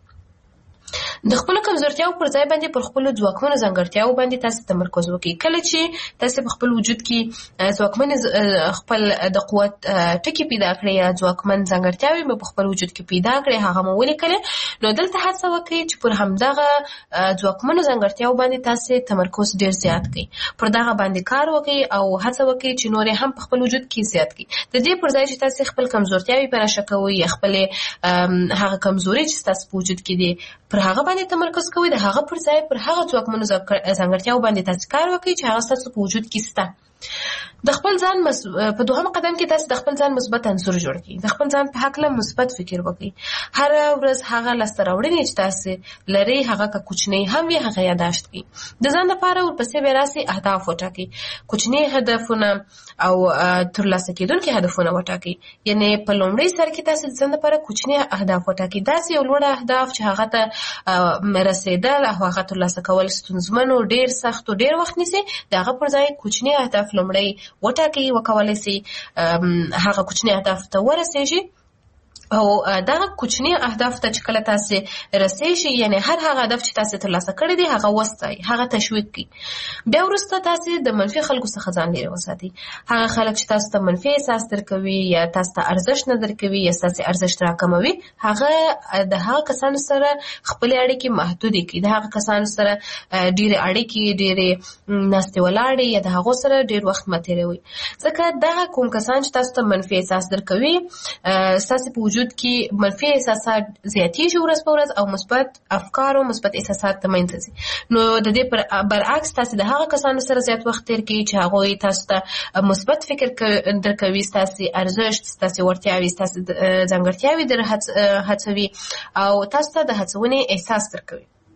D: د خپل کمزورتیاو پر ځای باندې پر خپل ځواکمنو ځانګړتیاو باندې تاسو تمرکز وکړئ. کله چې تاسو په خپل وجود کې ځواکمن خپل د قوت ټکي پیدا کړئ یا ځواکمن ځانګړتیاوې په خپل وجود کې پیدا کړئ، هغه مو ولیکل، نو دلته هڅه وکړئ چې پر همدغه ځواکمنو ځانګړتیاو باندې تاسو تمرکز ډیر زیات کړئ، پر دغه باندې کار وکړئ او هڅه وکړئ چې نور هم په خپل وجود کې زیات کړئ. د دې پر ځای چې تاسو خپل کمزورتیاوې پراشه کوئ یا خپل هغه کمزوري چې تاسو په وجود کې دي پر هغه باندې تمرکز کوئ، د هغه پر ځای پر هغه ځواکمنو ځانګړتیاو باندې تاسو کار وکړئ چې هغه ستاسو په وجود کې شته. د خپل ځان په دوهم قدم کې تاسو د خپل ځان مثبت انځور جوړ کړئ. د خپل ځان په هکله مثبت فکر وکړئ. هر ورځ هغه لاسته راوړنې چې تاسو لرئ، هغه که کوچنۍ هم وي، هغه یاداشت کړئ. د ځان لپاره ورپسې بیا راسئ اهداف وټاکئ، کوچنۍ هدفونه او ترلاسه کېدونکي هدفونه وټاکئ. یعنې په لومړي سر کې تاسو د ځان لپاره کوچنۍ اهداف وټاکئ، داسې یو لوړ اهداف چې هغه ته رسېدل او هغه ترلاسه کول ستونزمن او ډېر سخت او ډېر وخت نیسي. د هغه پر ځای کوچنۍ اهداف لومړی وټاکئ، وکولای شي هغه کوچني اهداف ته ورسېږي او دغه کوچني اهداف ته چې کله تاسو رسېږئ، یعنی هر هغه هدف چې تاسو ترلاسه کړی دی هغه وستایئ، هغه تشویق کړئ. بیا وروسته تاسو د منفي خلکو څخه ځان لرې وساتئ. هغه خلک چې تاسو ته منفي احساس درکوي یا تاسو ته ارزښت نه درکوي یا ستاسو ارزښت راکموي، هغه د هغه کسانو سره خپلې اړیکې محدودې کړئ. د هغه کسانو سره ډېرې اړیکې، ډېرې ناستې ولاړې یا د هغو سره ډېر وخت مه تېروئ، ځکه دغه کوم کسان چې تاسو ته منفي احساس درکوي ستاسو په وجود کې منفي احساسات زیاتېږي ورځ په ورځ او مثبت افکار او مثبت احساسات ته منځ ځي. نو د دې برعکس تاسو د هغه کسانو سره زیات وخت تېر کړئ چې هغوی تاسو ته مثبت فکر درکوي، ستاسو ارزښت، ستاسو وړتیاوې، ستاسو ځانګړتیاوې در هڅوي او تاسو ته د هڅونې احساس درکوي.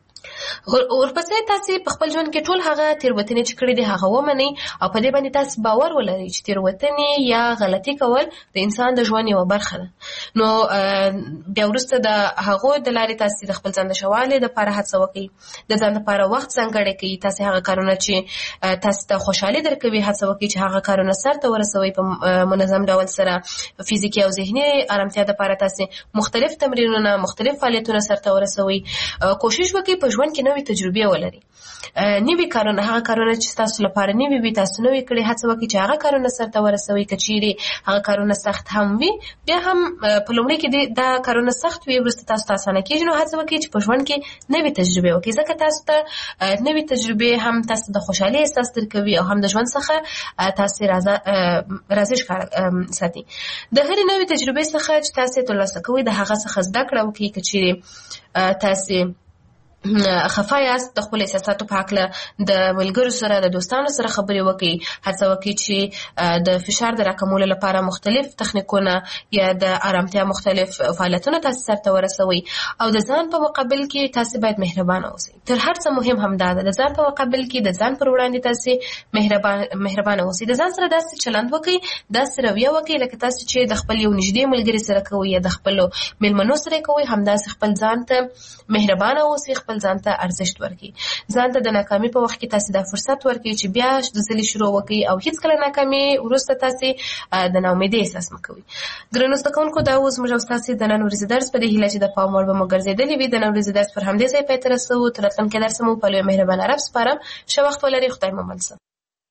D: ورپسې تاسو په خپل ژوند کې ټول هغه تیروتنې چې کړې دي هغه ومنئ او په دې باندې تاسو باور ولرئ چې تیروتنې یا غلطي کول د انسان د ژوند یو برخه ده. نو بیا وروسته د هغه د لارې تاسو د خپل ځان د شواله د لپاره هڅه وکړئ، د ځان لپاره وخت ځانګړی کړئ، تاسو هغه کارونه چې تاسو ته خوشحالي درکوي هڅه وکړئ چې هغه کارونه سرته ورسوي په منظم ډول سره. فزیکی او ذهني آرامتیا لپاره تاسو مختلف تمرینونه مختلف فعالیتونه سرته ورسوي. کوشش وکړئ په ژوند کې نوې تجربې ولرئ، نوې کارونه هغه کارونه چې تاسو لپاره نوې وي تاسو نوې کړئ، هڅه وکړئ چې هغه کارونه سرته ورسوي. کچېرې هغه کارونه سخت هم وي بیا هم په لومړي کې دا کارونه سخت وي وروسته تاسو ته اسانه کېږي. نو هڅه وکړئ چې په ژوند کې نوې تجربې وکړئ، ځکه تاسو ته نوې تجربې هم تاسو د خوشحالۍ احساس درکوي او هم د ژوند څخه تاسو راضي ښکاره ساتي. د هرې نوې تجربې څخه چې تاسو ترلاسه کوئ د هغه څخه زده کړه وکړئ. کچېرې تاسو خفه یاست د خپل احساساتو په اړه د ملګرو سره د دوستانو سره خبرې وکړئ، هڅه وکړئ چې د فشار د راکمولو لپاره مختلف تخنیکونه یا د آرامتیا مختلف فعالیتونه تاسو سره ورسوي. او د ځان په مقابل کې تاسو باید مهربانه اوسئ. تر هر څه مهم هم دا ده د ځان په مقابل کې د ځان پر وړاندې تاسو مهربانه اوسئ. د ځان سره داسې چلند وکړئ، داسې رویه وکړئ لکه تاسو چې د خپل یو نږدې ملګري سره کوئ یا د خپل مېلمنو سره کوئ، همداسې خپل ځان ته مهربانه اوسئ، خپل ځان ته ارزښت ورکړئ. ځان ته د ناکامۍ په وخت کې تاسو دا فرصت ورکړئ چې بیا د ځلې شروع وکړئ او هیڅ کله ناکامي وروسته تاسو د ناامیدۍ احساس مکوئ. درنو زده کوونکو دا اوس موږ تاسو د نن ورځې درس په دې هیله چې د پام وړ به مو ګرځېدلی وي. د نن ورځې درس پر همدې ځای پای ته رسوو. تر راتلونکي درس مو په لوی مهربانه رب سپارم. ښه وخت ولرئ. خدای مو مل شه.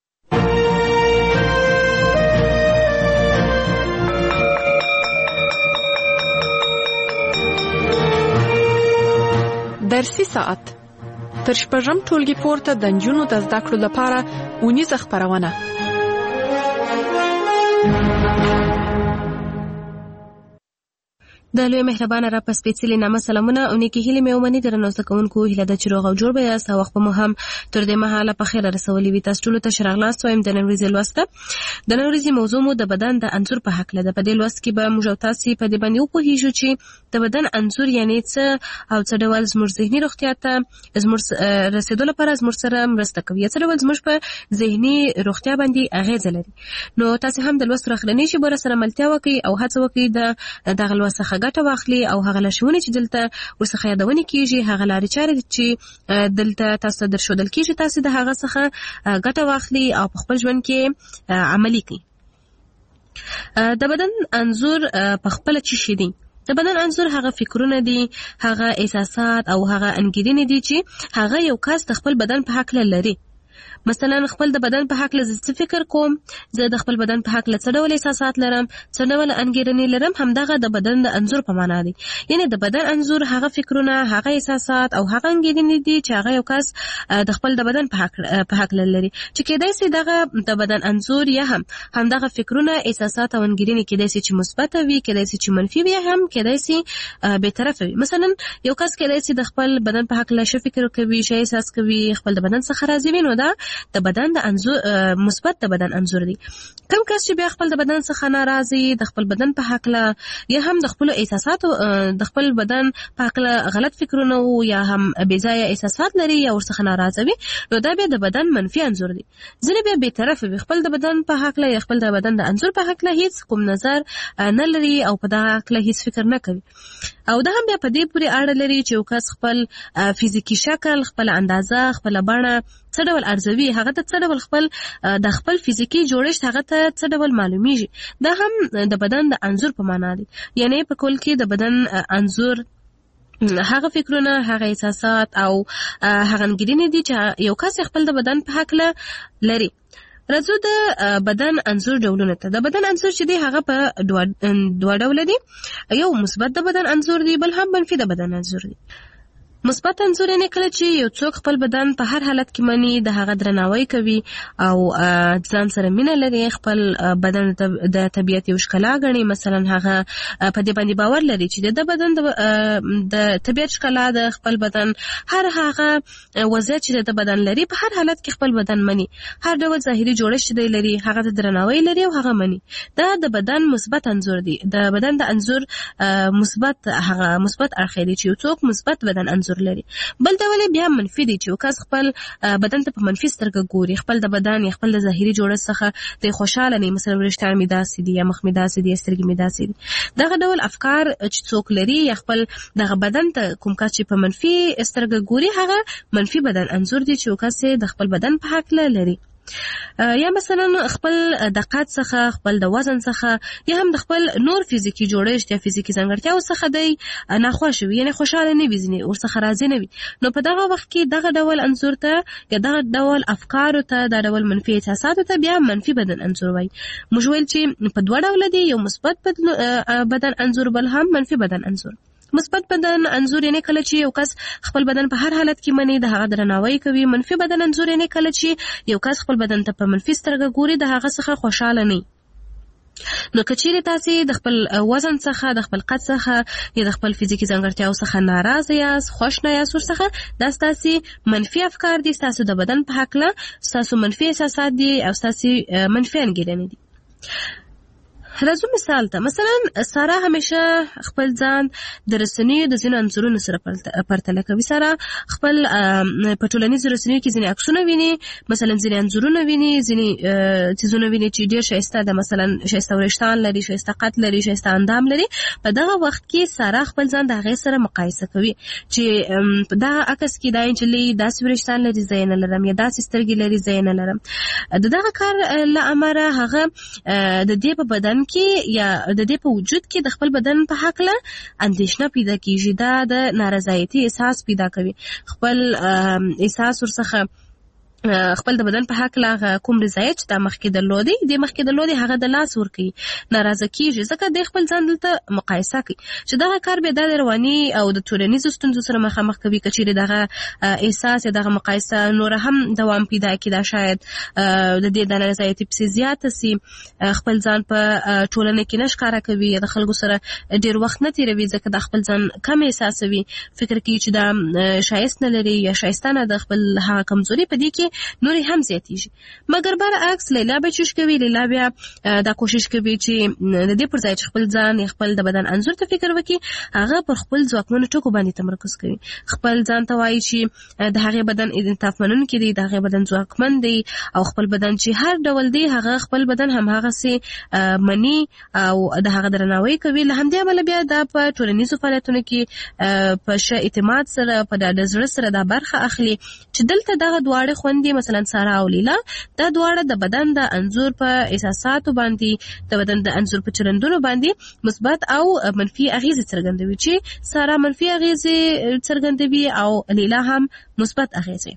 B: درسي ساعت تر شپږم ټولګي پورته د نجونو د زده کړو لپاره اونیزه خپرونه.
D: د لوی مهربانه رب په سپېڅلي نامه سلامونه او نیکې هیلې مې ومني. درنو زده کوونکو هیله ده چې روغ او جوړ به یاست او وخت به مو هم تر دې مهاله په خیره رسولي وي. تاسو ټولو ته ښه راغلاست وایم. د نن ورځې لوست ده. د نن ورځې موضوع مو د بدن د انځور په هکله ده. په دې لوست کې به موږ او تاسې په دې باندې وپوهیږو چې د بدن انځور یعنې څه او څه ډول زموږ ذهني روغتیا ته زموږ رسېدو لپاره زموږ سره مرسته کوي، یا څه ډول زموږ په ذهني روغتیا باندې اغېزه لري. نو تاسو هم د لوست راخلنې شي بوره سره ملتیا وکړئ او هڅه وکړئ د دغه لوست څخه ګټه واخلئ او هغه لارښوونې چې دلته ورڅخه یادونه کیږي، هغه لارې چارې چې دلته تاسو ته درښودل کیږي، تاسو د هغه څخه ګټه واخلئ او په خپل ژوند کې عملي کړئ. د بدن انځور په خپل څه شي دی؟ د بدن انځور هغه فکرونه دي، هغه احساسات او هغه انګیرنې دي چې هغه یو کس د خپل بدن په حق لري. مثلا خپل د بدن په حق له څه فکر کوم، زه د خپل بدن په حق له څه ډول احساسات لرم، څه ډول انګیرنې لرم، همدغه د بدن د انځور په معنا دي. یعنی د بدن انځور هغه فکرونه، هغه احساسات او هغه انګیرنې دي چې هغه یو کس د خپل د بدن په حق لري. چې کېدای شي دغه د بدن انځور یا همدغه فکرونه، احساسات او انګیرنې کېدای شي چې مثبت وي، کېدای شي چې منفي وي، هم کېدای شي به طرفه وي. مثلا یو کس کېدای شي د خپل بدن په حق له څه فکر کوي، څه احساس کوي، خپل د بدن څخه راضي وي، نو دا د بدن د انځور مثبت د بدن انځور دی. کوم کس چې بیا خپل د بدن څخه ناراضي، د خپل بدن په حق له یا هم د خپل احساساتو د خپل بدن په حق له غلط فکرونه او یا هم بې ځایه احساسات لري یا ورڅخه ناراضه وي، نو دا بیا د بدن منفي انځور دی. ځینې بیا بې طرفه وي، خپل د بدن په حق له یا خپل د بدن د انځور په حق له هیڅ کوم نظر نه لري او په دغه حق له هیڅ فکر نه کوي. او دا هم بیا په دې پورې اړه لري چې یو کس خپل فزیکی شکل، خپل اندازه، خپل بڼه څه ډول ارزوي، هغه ته څه ډول د خپل فزیکی جوړښت هغه ته څه ډول معلومیږي. دا هم د بدن د انځور په معنا دی. یعنی په کل کې د بدن انځور هغه فکرونه، هغه احساسات او هغه انګیرنې دي چې یو کس خپل د بدن په حق لري. راځو د بدن انځور ډولونه ته. د بدن انځور چې دی هغه په دوه ډول دي. یو مثبت د بدن انځور دی، بل هم منفي د بدن انځور دی. مثبت انځور یې کله چې یو څوک خپل بدن په هر حالت کې مني، د هغه درناوی کوي او ځان سره مینه لري، خپل بدن د طبیعت یو ښکلا ګڼي. مثلا هغه په دې باندې باور لري چې د بدن د طبیعت ښکلا د خپل بدن هر هغه وضعیت چې د بدن لري په هر حالت کې خپل بدن مني، هر ډول ظاهري جوړښت دی لري هغه د درناوی لري او هغه مني. دا د بدن مثبت انځور دی. د بدن د انځور مثبت هغه مثبت اړخ دی چې یو څوک مثبت بدن انځور انځور لري. بل ډول بیا منفي دی چې کس خپل بدن ته په منفي سترګه ګوري، خپل د بدن یا خپل د ظاهري جوړښت څخه د خوشاله نه، مثلا وریښتان مې داسې دي یا مخ مې داسې دي یا سترګې مې داسې دي. دغه ډول افکار چې څوک لري یا خپل دغه بدن ته کوم کس چې په منفي سترګه ګوري هغه منفي بدن انځور دی چې کس د خپل بدن په حق لري. یا مثلا خپل د قد څخه، خپل د وزن څخه یا هم د خپل نور فزیکی جوړښت یا فزیکی ځانګړتیاو څخه دی ناخوښ وي، یعنی خوشاله نه وي، ځینې ورڅخه راضي نه وي. نو په دغه وخت کې دغه ډول انځور ته یا دغه ډول افکارو ته، دا ډول منفي احساساتو ته بیا منفي بدن انځور وایي. موږ ویل چې په دوه ډوله دي، یو مثبت بدن انځور، بل هم منفي بدن انځور. مثبت بدن انځور یعنی کله چې یو کس خپل بدن په هر حالت کې مني، د هغه درناوی کوي. منفي بدن انځور یعنی کله چې یو کس خپل بدن ته په منفي سترګه ګوري، د هغه څخه خوشاله نه. نو کچېرې تاسې د خپل وزن څخه، د خپل قد څخه یا د خپل فزیکی ځانګړتیاو څخه ناراضه یاست، خوښ نه یاست ورڅخه، دا ستاسې منفي افکار دي، ستاسو د بدن په هکله ستاسو منفي احساسات دي او ستاسې منفي انګیرنې دي. راځو مثال ته. مثلا سارا همیشه خپل ځان د رسنیو د ځینو انځورونو سره پرتله کوي. سارا خپل په ټولنیزو رسنیو کې ځینې عکسونه ویني، مثلا ځینې انځورونه ویني، ځینې څیزونه ویني چې ډېر ښایسته ده، مثلا ښایسته وریښتان لري، ښایسته قد لري، ښایسته اندام لري. په دغه وخت کې سارا خپل ځان د هغې سره مقایسه کوي چې په دغه عکس کې دا نجلۍ داسې وریښتان لري، زه یې نه لرم، یا داسې سترګې لري، زه یې نه لرم. د دغه کار له امله هغه د دې په بدن کې یا د دې په وجود کې د خپل بدن په حقله اندېښنه پیدا کیږي، دا د نارضایتي احساس پیدا کوي. خپل احساس ورڅخه خپل د بدن په حق لا کوم رضایت چې د مخکې درلودي هغه د لاس ورکوي، ناراضه کیږي، ځکه د خپل ځان دلته مقایسه کوي چې دغه کار به د رواني او د ټولنیزو ستونزو سره مخامخ کوي. کچېرې دغه احساس یا دغه مقایسه نور هم دوام پیدا کړي، دا شاید د دې د نارضایتي پسې زیاته سي، خپل ځان په ټولنه کې نه ښکاره کوي یا د خلکو سره ډېر وخت نه تېروي، ځکه د خپل ځان کم احساسوي، فکر کوي چې دا ښایست نه لري یا ښایسته نه ده. خپل هغه کمزوري په دې کې نورې هم زیاتېږي. مګر برعکس لیلا به چوش کوي، لیلا بیا دا کوشش کوي چې د دې پر ځای چې خپل ځان یا خپل د بدن انځور ته فکر وکړي، هغه پر خپل ځواکمنو ټکو باندې تمرکز کوي. خپل ځان ته وایي چې د هغې بدن انعطاف منونکی دی، د هغې بدن ځواکمن دی، او خپل بدن چې هر ډول دی هغه خپل بدن هماغسې مني او د هغه درناوی کوي. له همدې امله بیا دا په ټولنیزو فعالیتونو کې په ښه اعتماد سره، په ډاډه زړه سره دا برخه اخلي چې دلته دغه دواړه خوندې، مثلا سارا او لیلا، دا دواړه د بدن د انځور په احساساتو باندې، د بدن د انځور په چلندونو باندې مثبت او منفي اغیزې څرګندوي، چې سارا منفي اغیزې څرګندوي او لیلا هم مثبت اغیزې.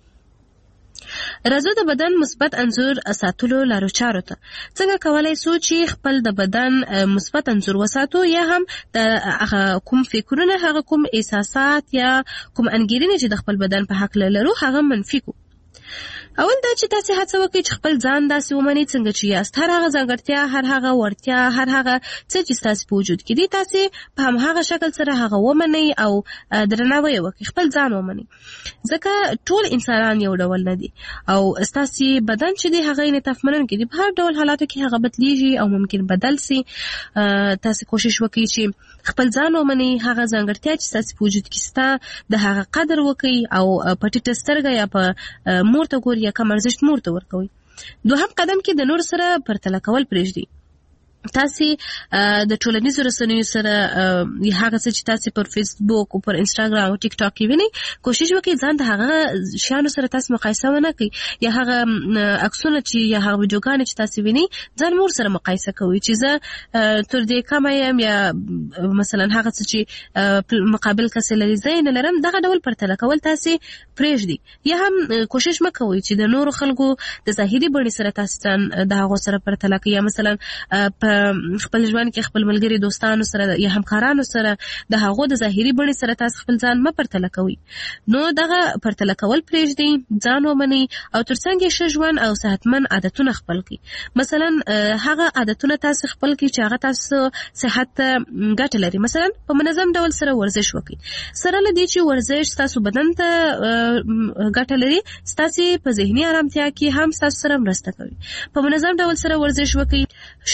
D: راځو د بدن مثبت انځور ساتلو لارو چارو ته. څنګه کولای شو چې خپل د بدن مثبت انځور وساتو، یا هم د کوم فکرونه، هغه کوم احساسات یا کوم انګیرنې چې د خپل بدن په حق لرو هغه منفي کو. اول دا چې تاسې هڅه وکړئ چې خپل ځان داسې ومنئ څنګه چې یاست. هر هغه ځانګړتیا، هر هغه وړتیا، هر هغه څه چې ستاسې په وجود کې دي، تاسې په همهغه شکل سره هغه ومنئ او درناوی وکړئ. خپل ځان ومنئ، ځکه ټول انسانان یو ډول نه دي، او ستاسې بدن چې دی هغه انعطاف منونکی دی، په هر ډول حالاتو کې هغه بدلیږي او ممکن بدل سي. تاسې کوشش وکړئ چې خپل ځان ومنئ، هغه ځانګړتیا چې ستاسې په وجود کې سته د هغه قدر وکړئ، او په ټیټه سترګه یا په مور ته ګورئ یا کم ارزښت مور ته ورکوي. دوهم قدم کې د نور سره پرتله کول پرېږدئ. تاسې د ټولنیزو رسنیو سره هغه څه چې تاسې پر فیسبوک او پر انسټاګرام او ټیک ټاک کې وینئ، کوشش وکړئ ځان د هغه شیانو سره تاسې مقایسه ونه کړئ، یا هغه عکسونه چې یا هغه ویډیوګانې چې تاسې وینئ ځان مور سره مقایسه کوئ چې زه تر دې کمه یم، یا مثلا هغه څه چې مقابل کس لري زه یې نه لرم. دغه ډول پرتله کول تاسې پرېږدئ. یا هم کوشش مه کوئ چې د نورو خلکو د ظاهري بڼې سره تاسې د هغو سره پرتله کړئ، یا مثلا په خپل ژوند کې خپل ملګري دوستانو سره یا همکارانو سره د هغو د ظاهري بڼې سره تاسو خپل ځان مه پرتله کوئ. نو دغه پرتله کول پرېږدئ، ځان ومنئ، او ترڅنګ یې ښه ژوند او صحتمند عادتونه خپل کړئ. مثلا هغه عادتونه تاسو خپل کړئ چې هغه تاسو صحت ته ګټه لري. مثلا په منظم ډول سره ورزش وکړئ. سره له دې چې ورزش تاسو بدن ته ګټه لري، تاسو په ذهني آرامتیا کې هم تاسو سره مرسته کوي. په منظم ډول سره ورزش وکړئ، ښه خوراک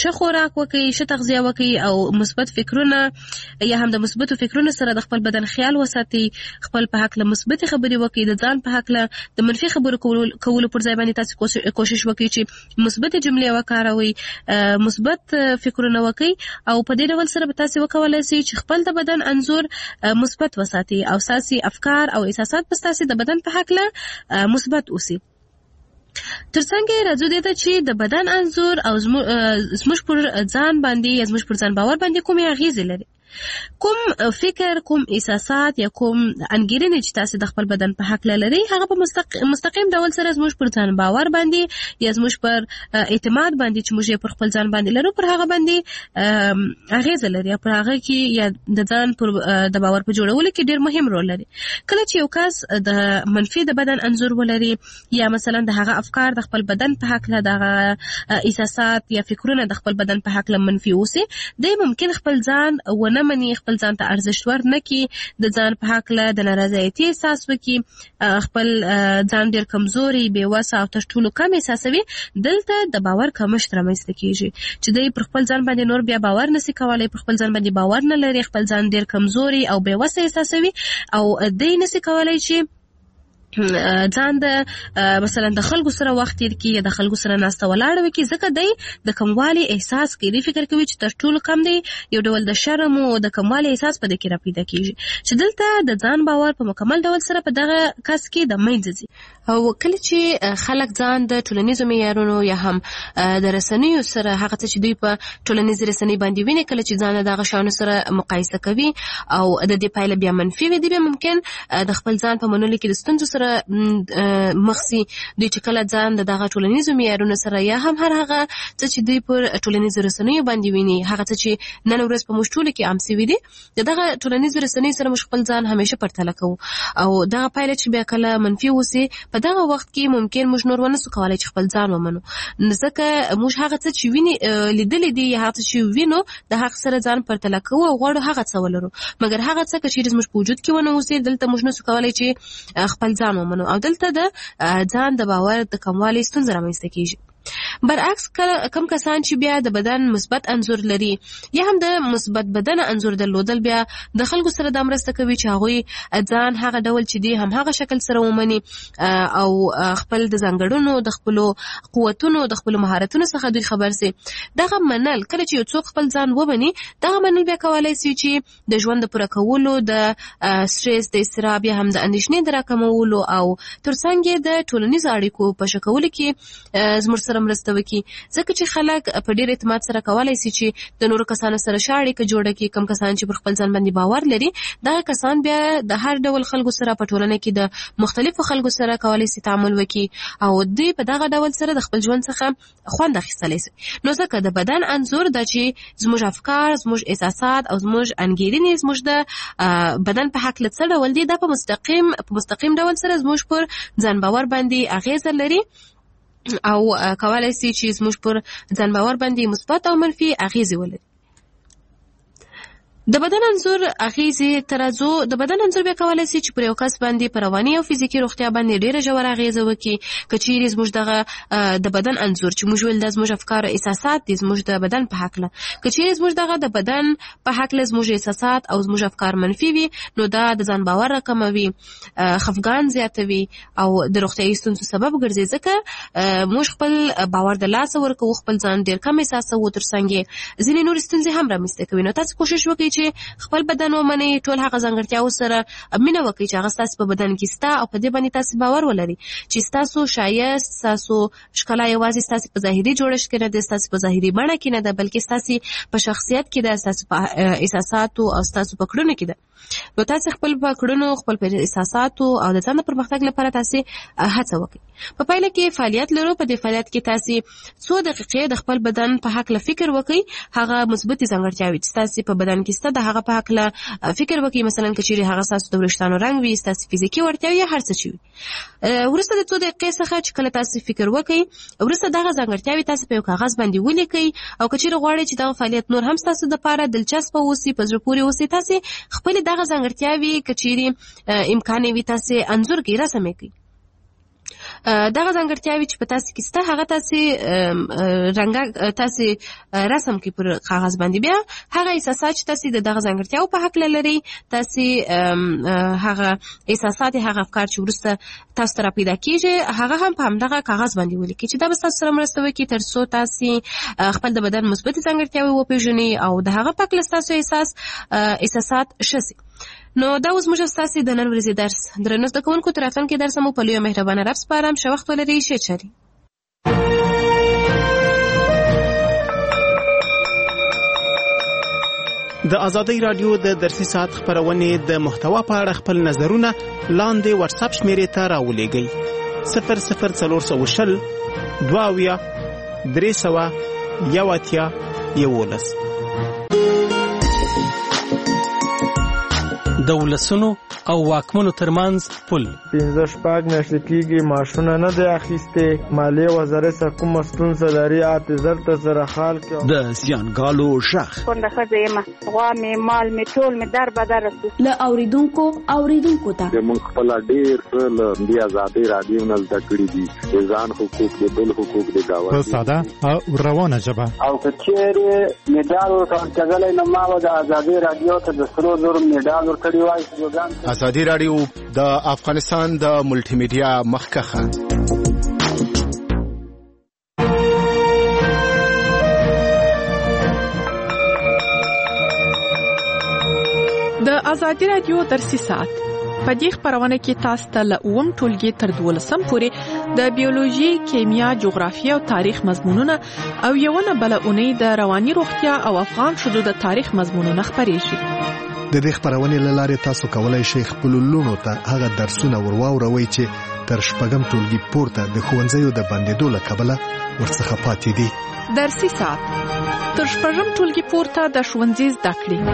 D: خوراک وکړي، ښه تغذیه وکړي او مثبت فکرونه یا هم د مثبتو فکرونو سره د خپل بدن خیال وساتي، خپل په حق له مثبت خبرې وکړي، د ځان په حق له د منفي خبرو کولو پر ځای باندې تاسو کوشش وکړي چې مثبت جملې وکاروي، مثبت فکرونه وکړي او په دې ډول سره به تاسو وکولای شئ چې خپل د بدن انځور مثبت وساتي او ساسي افکار او احساسات په تاسو د بدن په حق له مثبت اوسي. ترڅنګ راځو دې ته چې د بدن انځور او زموږ پر ځان باندې یا زموږ پر ځان باور باندې کومې اغیزې لري. کوم فکر، کوم احساسات یا کوم انګیرنې چې تاسو د خپل بدن په حق لري هغه په مستقیم ډول سره زموږ پر ځان باور باندې یا زموږ پر اعتماد باندې چې موږ پر خپل ځان باندې لرو پر هغه باندې اغیزه لري، پر هغه کې یا د ځان پر د باور په جوړولو کې ډیر مهم رول لري. کله چې یو کس د منفي د بدن انځور ولري یا مثلا د هغه افکار د خپل بدن په حق له دغه احساسات یا فکرونه د خپل بدن په حق له منفي اوسي، د ممکن خپل ځان ونه مني، خپل ځان ته ارزښت ورنکړي، د ځان په حق له د نارضایتي احساس وکړي، خپل ځان ډیر کمزوري، بې وسه او تر ټولو کم احساسوي. دلته د باور کمښت رامنځته کیږي چې دوی پر خپل ځان باندې نور بیا باور نشي کولای، پر خپل ځان باندې باور نه لري، خپل ځان ډیر کمزوري او بې وسه احساسوي او دوی نشي کولای چې ځان د مثلا د خلکو سره وخت تیر کړي یا د خلکو سره ناسته ولاړه وکړي، ځکه دی د کموالي احساس کوي، دی فکر کوي چې تر ټولو کم دی، یو ډول د شرم او د کموالي احساس په دې کې راپیدا کیږي چې دلته د ځان باور په مکمل ډول سره په دغه کس کې د منځ ځي. او کله چې خلک ځان د ټولنیزو معیارونو یا هم د رسنیو سره هغه څه چې دوی په ټولنیزو رسنۍ باندې ویني، کله چې ځان دغه شانو سره مقایسه کوي او د دې پایله بیا منفي وي، دی بیا ممکن د خپل ځان په منلو کې د ستونزو مخسي دوی چې کله ځان دغه ټولنیزو معیارونو سره یا هم هر هغه څه چې دوی پر ټولنیزو رسنیو باندې ویني، هغه څه چې نن ورځ په موږ ټولو کې عام شوي دي، دغه ټولنیزو رسنیو سره موږ خپل ځان همیشه پرتله کوو او دغه پایله چې بیا کله منفي وسي، په دغه وخت کې ممکن موږ نور ونه سو کولای چې خپل ځان ومنو، ځکه موږ هغه څه چې ویني لیدلې دي یا هغه څه چې وینو د هغه سره ځان پرتله کوو او غواړو هغه څه ولرو، مګر هغه څه چې زموږ په وجود کې ونه اوسي دلته موږ نسو کولای چې خپل ځان ومنو او دلته د ځان د باور د کموالي ستونزه رامنځته کیږي. برعکس کم کسان چې بیا د بدن مثبت انځور لري یا هم د مثبت بدن انځور درلودل بیا د خلکو سره د مرسته کوي چې هغوی ځان هغه ډول چې دی هم هغه شکل سره ومني او خپل د ځانګړنو، د خپلو قوتونو، د خپلو مهارتونو څخه دوی خبر سي. دغه منل کله چې یو څوک خپل ځان ومني، دغه منل بیا کولای شي چې د ژوند د پوره کولو، د سټرس، د اضطراب یا هم د اندېښنې د راکمولو او ترڅنګ د ټولنیزو اړیکو په ښه کولو کې زموږ سره مرسته وکړي، ځکه چې خلک په ډېر اعتماد سره کولای شي چې د نورو کسانو سره ښه اړیکه جوړه کړي. کم کسان چې پر خپل ځان باندې باور لري، دغه کسان بیا د هر ډول خلکو سره په ټولنه کې د مختلفو خلکو سره کولای شي تعامل وکړي او دوی په دغه ډول سره د خپل ژوند څخه خوند اخیستلی شي. نو ځکه د بدن انځور دا چې زموږ افکار، زموږ احساسات او زموږ انګیرنې زموږ د بدن په حق له څه ډول دي، دا په مستقیم ډول سره زموږ پر ځان باور باندې اغیزه لري او کولای شي چې زموږ پر ځان باور باندې مثبت او منفي اغیزې ولري. د بدن انځور اغیزې ترازو د بدن انځور بیا کولای شي چې پر یو کس باندې پر رواني او فزیکي روغتیا باندې ډیره ژوره اغیزه وکړي. که چیرې زموږ دغه د بدن انځور چې موږ ویل د زموږ افکار او احساسات دي زموږ د بدن په حق له، که چیرې زموږ دغه د بدن په حق له زموږ احساسات او زموږ افکار منفي وي، نو دا د ځان باور راکموي، خفګان زیاتوي او د روغتیايي ستونزو سبب ګرځي، ځکه موږ خپل باور د لاسه ورکوو، خپل ځان ډیر کم احساسوو، ترڅنګ ځینې نورې ستونزې هم رامنځته کوي. نو تاسو کوشش وکړئ چې خپل بدن ومنئ، ټول هغه ځانګړتیاو سره مینه وکړئ چې هغه ستاسو په بدن کې شته او په دې باندې تاسو باور ولرئ چې ستاسو ښایست، ستاسو ښکلا یوازې ستاسو په ظاهري جوړښت کې نه ده، ستاسو په ظاهري بڼه کې نه ده، بلکې ستاسو په شخصیت کې ده، ستاسو په احساساتو او ستاسو په کړنو کې ده. نو تاسو خپل په کړنو، خپل په احساساتو او د ځان د پرمختګ لپاره تاسو هڅه وکړئ. په پایله کې فعالیت لرو، په دې فعالیت کې تاسو څو دقیقې د خپل بدن په حق له فکر وکړئ، هغه مثبت ځانګړتیاوې چې تاسو په بدن کې ستاسو د هغه په حق له فکر وکړئ. مثلا که چیرې هغه تاسو د وریښتانو رنګ وي، تاسو فزیکي وړتیا یا هر څه چې وي، وروسته د څو دقیقې څخه چې کله تاسو فکر وکړئ، وروسته دغه ځانګړتیاوې تاسو په یو کاغذ باندې ولیکئ او که چیرې غواړئ چې دغه فعالیت نور هم تاسو لپاره دلچسپ اوسي، په زړه پورې اوسي، تاسو خپل دغه ځانګړتیاوې که چیرې امکان وي تاسو انځور کې رسم کړئ. دغه ځانګړتیاوې چې په تاسو کې سته هغه تاسو رنګ تاسو رسم کې پر کاغذ باندې بیا هغه احساسات چې تاسو دغه ځانګړتیاو په حق لري تاسو هغه احساسات هغه افکار چې ورسته تاسو ته پیدا کیږي هغه هم په همدغه کاغذ باندې ولیکئ چې دا به تاسو سره مرسته وکړي ترڅو تاسو خپل د بدن مثبت ځانګړتیاوې وپېژنئ او د هغه په کله تاسو احساسات شسي. نو دا اوس موږ تاسو د نن ورځې درس درنو زده کوونکو تر راتلونکي درس مو په لوی مهربانه رب سپارم. ښه وخت ولرئ. ښه چاري.
E: د آزادۍ رادیو د درسي ساعت خبرونه د محتوا په اړه خپل نظرونه لاندې واتس اپ شمیرې ته راولېږئ 00420 22 311
F: د ولسونو او واکمنو ترمنځ پل
G: 15 میاشتې کېږي معاشونه نه دی اخیستې مالیې وزارت څخه کومه ستونزه لري اته زر ته سره خال کې
H: د زیانګالو شخ
I: کونډه ښځه یم غوا مې مال مې ټول مې در بدر رسو
J: له اوریدونکو ته
K: موږ خپل ډېر له دې آزادۍ رادیو نه زده کړي دي ځان حقوق د بل حقوق د گاوه
L: په ساده او روانه ژبه
M: او کچېره میډال ورکړل نه ما د آزادۍ رادیو ته د سرو زر میډال ورکړی وای.
A: آزادۍ رادیو د افغانستان د ملټي میډیا مخکخه
B: د آزادۍ رادیو درسي ساعت په دې خبرونه کې تاسو ته له اوم ټولګي تر 12 پورې د بیولوژي، کیمیا، جغرافیه او تاریخ مضمونونه او یوونه بل اونۍ د رواني روغتیا او افغان شذو د تاریخ مضمونونه خبرېږي.
A: د دې خبرونې لاره تاسو کولای شئ خپل لونو ته هغه درسونه ورواوروي چې تر شپږم ټولګي پورته د ښوونځیو د بندیدو له کبله ورڅخه پاتې دي.
B: درسي ساعت تر شپږم ټولګي پورته د ښوونځي زده کړې